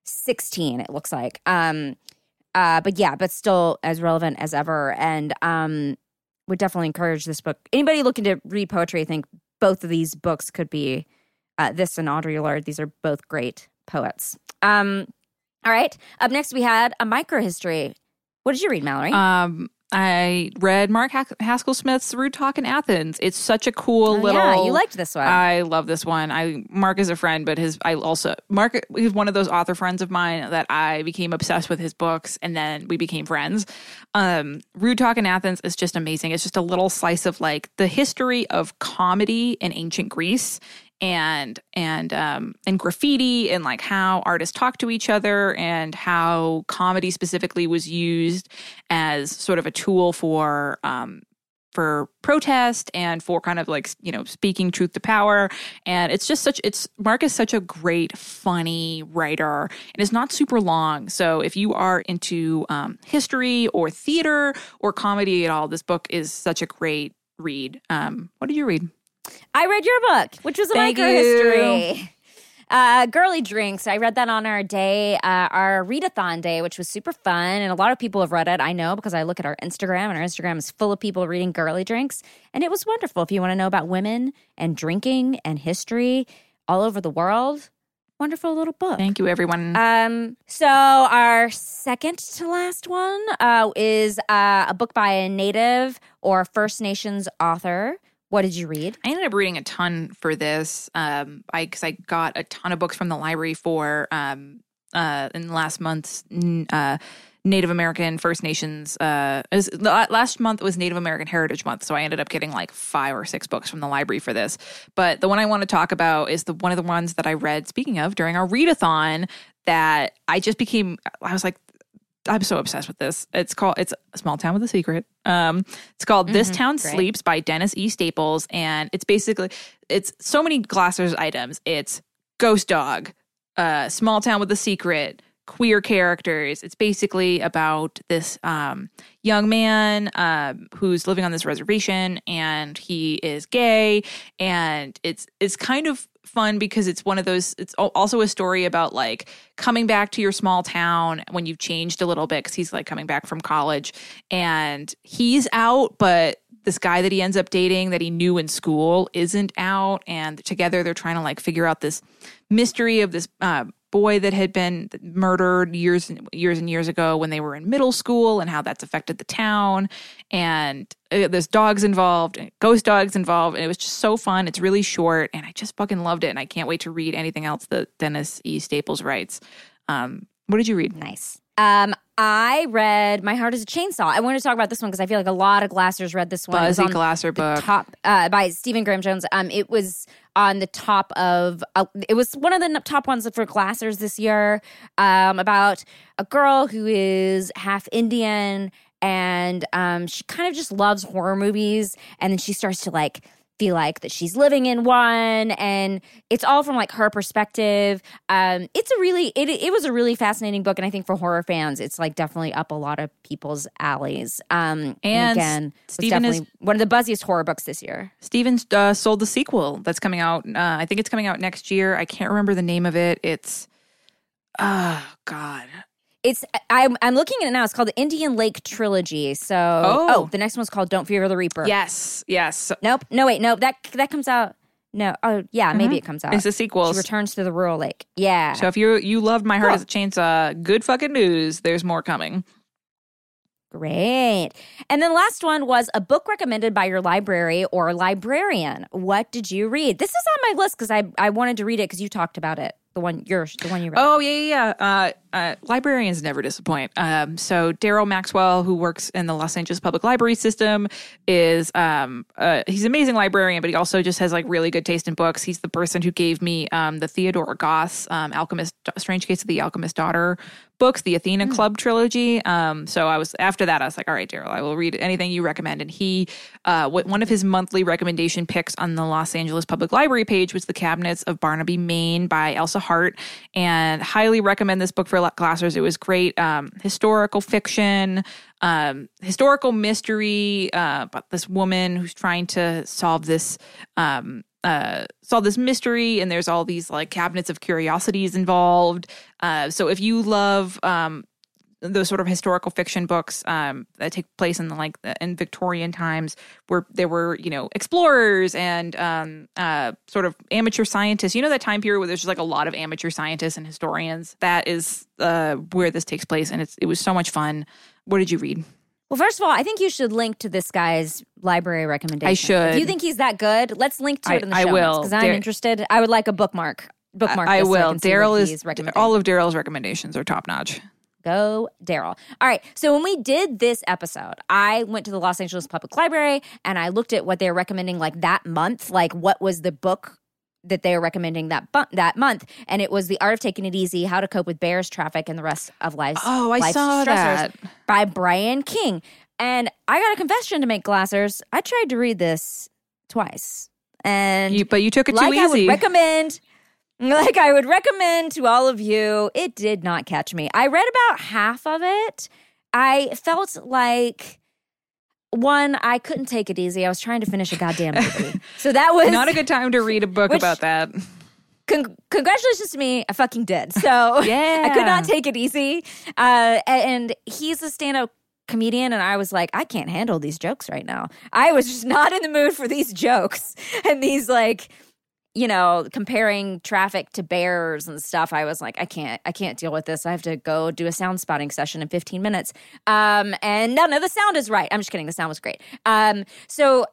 sixteen, it looks like. Um, uh, but yeah, but still as relevant as ever. And um, would definitely encourage this book. Anybody looking to read poetry, I think both of these books could be, uh, this and Audre Lorde. These are both great poets. Um, all right. Up next, we had a microhistory. What did you read, Mallory? Um, I read Mark Hask- Haskell Smith's Rude Talk in Athens. It's such a cool oh, little. Yeah, you liked this one. I love this one. I Mark is a friend, but his I also Mark is one of those author friends of mine that I became obsessed with his books, and then we became friends. Um, Rude Talk in Athens is just amazing. It's just a little slice of like the history of comedy in ancient Greece. And and um and graffiti and like how artists talk to each other and how comedy specifically was used as sort of a tool for um for protest and for kind of like, you know, speaking truth to power. And it's just such it's Mark is such a great, funny writer, and it's not super long. So if you are into um history or theater or comedy at all, this book is such a great read. Um what did you read? I read your book, which was a Thank microhistory. Uh, Girly Drinks. I read that on our day, uh, our readathon day, which was super fun. And a lot of people have read it, I know, because I look at our Instagram, and our Instagram is full of people reading Girly Drinks. And it was wonderful. If you want to know about women and drinking and history all over the world, wonderful little book. Thank you, everyone. Um, so our second to last one uh, is uh, a book by a Native or First Nations author. What did you read? I ended up reading a ton for this. Um, I because I got a ton of books from the library for um uh in last month's uh Native American First Nations. Uh, it was, last month was Native American Heritage Month, so I ended up getting like five or six books from the library for this. But the one I want to talk about is the one of the ones that I read. Speaking of, during our readathon, that I just became. I was like. I'm so obsessed with this. It's called, it's A Small Town with a Secret. Um, it's called This Mm-hmm, Town great. Sleeps by Dennis E. Staples. And it's basically, it's so many Glasser's items. It's Ghost Dog, uh, Small Town with a Secret, queer characters. It's basically about this um, young man uh, who's living on this reservation, and he is gay. And it's it's kind of fun because it's one of those, it's also a story about like coming back to your small town when you've changed a little bit, because he's like coming back from college and he's out, but this guy that he ends up dating that he knew in school isn't out, and together they're trying to like figure out this mystery of this uh, boy that had been murdered years and years and years ago when they were in middle school, and how that's affected the town. And uh, there's dogs involved, and ghost dogs involved, and it was just so fun. It's really short, and I just fucking loved it, and I can't wait to read anything else that Dennis E. Staples writes. Um, what did you read? Nice. Um, I read My Heart is a Chainsaw. I wanted to talk about this one because I feel like a lot of Glassers read this one. Buzzy It was on Glasser the book. top uh, by Stephen Graham Jones. Um, it was on the top of. Uh, it was one of the top ones for Glassers this year. Um, about a girl who is half Indian, and um, she kind of just loves horror movies, and then she starts to like. feel like that she's living in one, and it's all from like her perspective. Um, it's a really, it it was a really fascinating book, and I think for horror fans, it's like definitely up a lot of people's alleys. Um, and, And again, it's Stephen definitely is- one of the buzziest horror books this year. Steven's uh, sold the sequel that's coming out. Uh, I think it's coming out next year. I can't remember the name of it. It's, oh, God. It's I'm I'm looking at it now. It's called the Indian Lake Trilogy. So Oh. oh, the next one's called Don't Fear the Reaper. Yes, yes. So Nope. No wait. Nope. That that comes out. No. Oh yeah. Maybe it comes out. it's a sequel. She returns to the rural lake. Yeah. So if you you loved My Heart Cool. as a Chainsaw, good fucking news. There's more coming. Great. And then last one was a book recommended by your library or librarian. What did you read? This is on my list because I, I wanted to read it because you talked about it. The one yours, the one you read. Oh, yeah, yeah, yeah. Uh, uh, librarians never disappoint. Um, so Daryl Maxwell, who works in the Los Angeles Public Library system, is um, uh, he's an amazing librarian, but he also just has like really good taste in books. He's the person who gave me um, the Theodore Goss um, Alchemist, Strange Case of the Alchemist Daughter books, the Athena Club trilogy. Um, so I was after that, I was like, all right, Daryl, I will read anything you recommend. And he, uh, what one of his monthly recommendation picks on the Los Angeles Public Library page was The Cabinets of Barnaby, Maine by Elsa Hart, and highly recommend this book for Glassers. It was great. Um, historical fiction, um, historical mystery uh, about this woman who's trying to solve this um, uh, solve this mystery, and there's all these like cabinets of curiosities involved. Uh, so if you love um, those sort of historical fiction books um, that take place in the, like the, in Victorian times, where there were you know explorers and um, uh, sort of amateur scientists. You know that time period where there's just like a lot of amateur scientists and historians. That is uh, where this takes place, and it's it was so much fun. What did you read? Well, first of all, I think you should link to this guy's library recommendation. I should. If you think he's that good, let's link to it I, in the I show will. because I'm Dar- interested. I would like a bookmark. Bookmark. I, I this so will. can see what Daryl he's is recommending. all of Daryl's recommendations are top notch. Go, Daryl. All right. So when we did this episode, I went to the Los Angeles Public Library and I looked at what they were recommending like that month, like what was the book that they were recommending that bu- that month. And it was The Art of Taking It Easy, How to Cope with Bears, Traffic, and the Rest of Life's Oh, I life's saw Stressors that. by Brian King. And I got a confession to make, Glassers. I tried to read this twice. And You, but you took it like too I would easy. recommend... Like I would recommend to all of you, it did not catch me. I read about half of it. I felt like, one, I couldn't take it easy. I was trying to finish a goddamn movie. So that was... Not a good time to read a book Which- about that. Con- congratulations to me. I fucking did. So Yeah. I could not take it easy. Uh, and he's a stand-up comedian, and I was like, I can't handle these jokes right now. I was just not in the mood for these jokes and these like... you know, comparing traffic to bears and stuff, I was like, I can't, I can't deal with this. I have to go do a sound spotting session in fifteen minutes. Um, and no, no, the sound is right. I'm just kidding. The sound was great. Um, so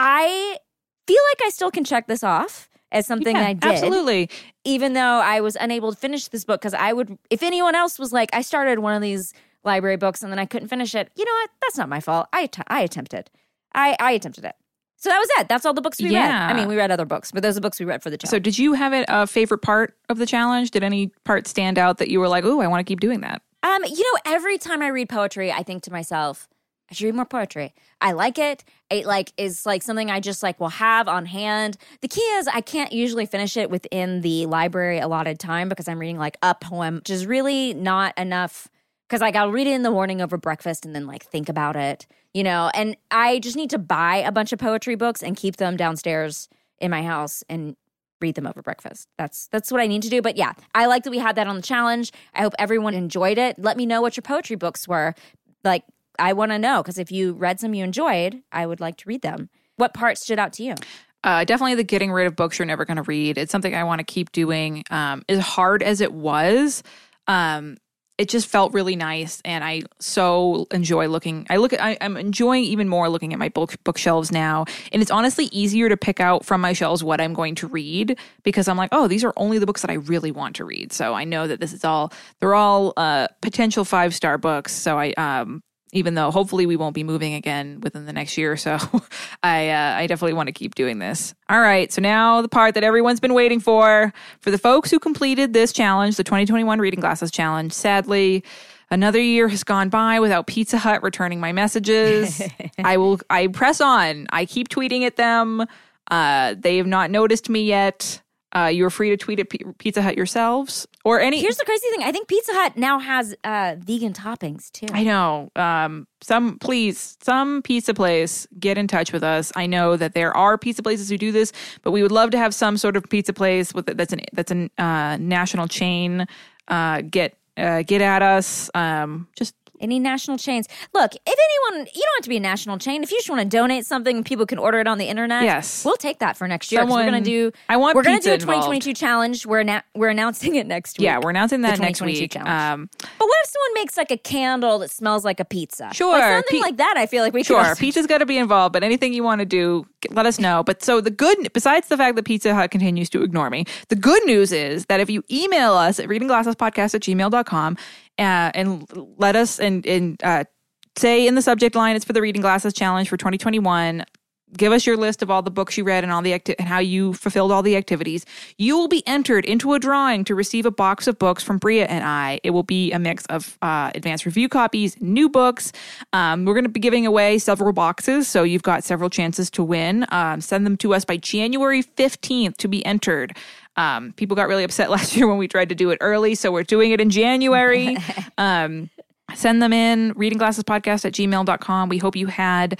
I feel like I still can check this off as something Yeah, I did. Absolutely. Even though I was unable to finish this book because I would, if anyone else was like, I started one of these library books and then I couldn't finish it, you know what? That's not my fault. I, att- I attempted. I, I attempted it. So that was it. That's all the books we Yeah. read. I mean, we read other books, but those are books we read for the challenge. So did you have it a favorite part of the challenge? Did any part stand out that you were like, ooh, I want to keep doing that? Um, you know, every time I read poetry, I think to myself, I should read more poetry. I like it. It like is like something I just like will have on hand. The key is I can't usually finish it within the library allotted time because I'm reading like a poem, which is really not enough. Because like I'll read it in the morning over breakfast and then like think about it, you know. And I just need to buy a bunch of poetry books and keep them downstairs in my house and read them over breakfast. That's that's what I need to do. But yeah, I like that we had that on the challenge. I hope everyone enjoyed it. Let me know what your poetry books were. Like I want to know because if you read some you enjoyed, I would like to read them. What part stood out to you? Uh, definitely the getting rid of books you're never going to read. It's something I want to keep doing. Um, as hard as it was, um, it just felt really nice, and I so enjoy looking. I look at. I, I'm enjoying even more looking at my book bookshelves now, and it's honestly easier to pick out from my shelves what I'm going to read because I'm like, oh, these are only the books that I really want to read. So I know that this is all. They're all uh, potential five star books. So I. Um, Even though hopefully we won't be moving again within the next year or so, I uh, I definitely want to keep doing this. All right, so now the part that everyone's been waiting for. For the folks who completed this challenge, the twenty twenty-one Reading Glasses Challenge, sadly, another year has gone by without Pizza Hut returning my messages. I will. I press on. I keep tweeting at them. Uh, they have not noticed me yet. Uh, you are free to tweet at P- Pizza Hut yourselves or any. Here's the crazy thing. I think Pizza Hut now has uh, vegan toppings too. I know. Um, some, please, some pizza place, get in touch with us. I know that there are pizza places who do this, but we would love to have some sort of pizza place with that's an that's a uh, national chain. Uh, get uh, get at us. Um, just. Any national chains? Look, if anyone, you don't have to be a national chain. If you just want to donate something and people can order it on the internet, Yes. we'll take that for next year. 'cause Someone- we're gonna do. I want We're gonna pizza do a twenty twenty-two involved. challenge. We're na- we're announcing it next week. Yeah, we're announcing that The next 2022 week. challenge. Um, But what if someone makes like a candle that smells like a pizza? Sure, like something Pi- like that. I feel like we Sure, could also- pizza's got to be involved, but anything you want to do, get- let us know. But so the good, besides the fact that Pizza Hut continues to ignore me, the good news is that if you email us at readingglassespodcast at gmail dot com uh, and let us and, and uh, say in the subject line, it's for the Reading Glasses Challenge for twenty twenty-one. Give us your list of all the books you read and all the acti- and how you fulfilled all the activities. You will be entered into a drawing to receive a box of books from Bria and I. It will be a mix of uh, advanced review copies, new books. Um, we're going to be giving away several boxes, so you've got several chances to win. Um, send them to us by January fifteenth to be entered. Um, people got really upset last year when we tried to do it early, so we're doing it in January. um, send them in, readingglassespodcast at gmail dot com. We hope you had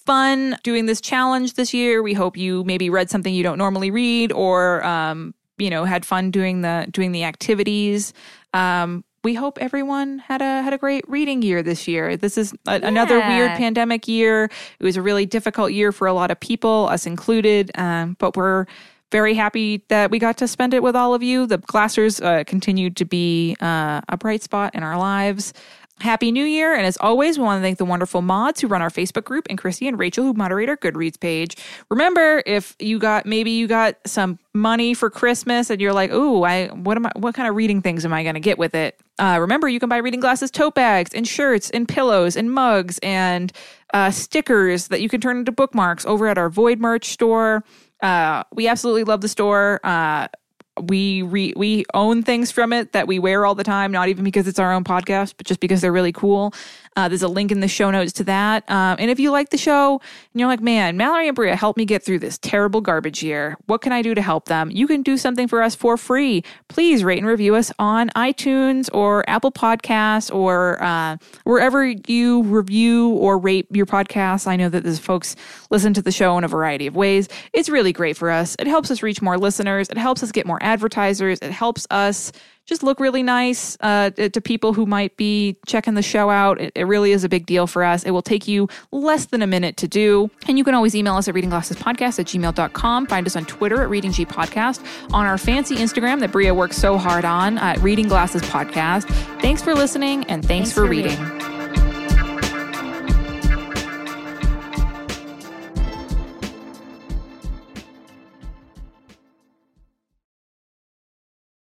fun doing this challenge this year. We hope you maybe read something you don't normally read, or um, you know, had fun doing the doing the activities. Um, we hope everyone had a had a great reading year this year. This is a, Yeah. another weird pandemic year. It was a really difficult year for a lot of people, us included. Um, but we're very happy that we got to spend it with all of you. The Glassers uh, continued to be uh, a bright spot in our lives. Happy New Year. And as always, we want to thank the wonderful mods who run our Facebook group, and Chrissy and Rachel who moderate our Goodreads page. Remember, if you got, maybe you got some money for Christmas and you're like, ooh, I, what am I, what kind of reading things am I going to get with it? Uh, remember, you can buy Reading Glasses tote bags and shirts and pillows and mugs and uh, stickers that you can turn into bookmarks over at our Void merch store. Uh, we absolutely love the store. Uh, we re- we own things from it that we wear all the time, not even because it's our own podcast, but just because they're really cool. Uh, there's a link in the show notes to that. Um, and if you like the show and you're like, man, Mallory and Bria helped me get through this terrible garbage year, what can I do to help them? You can do something for us for free. Please rate and review us on iTunes or Apple Podcasts or uh, wherever you review or rate your podcasts. I know that there's folks listen to the show in a variety of ways. It's really great for us. It helps us reach more listeners. It helps us get more advertisers. It helps us just look really nice uh, to people who might be checking the show out. It, it really is a big deal for us. It will take you less than a minute to do. And you can always email us at readingglassespodcast at gmail dot com. Find us on Twitter at Reading G Podcast, on our fancy Instagram that Bria works so hard on at Reading Glasses Podcast. Thanks for listening, and thanks, Thanks for, for reading. reading.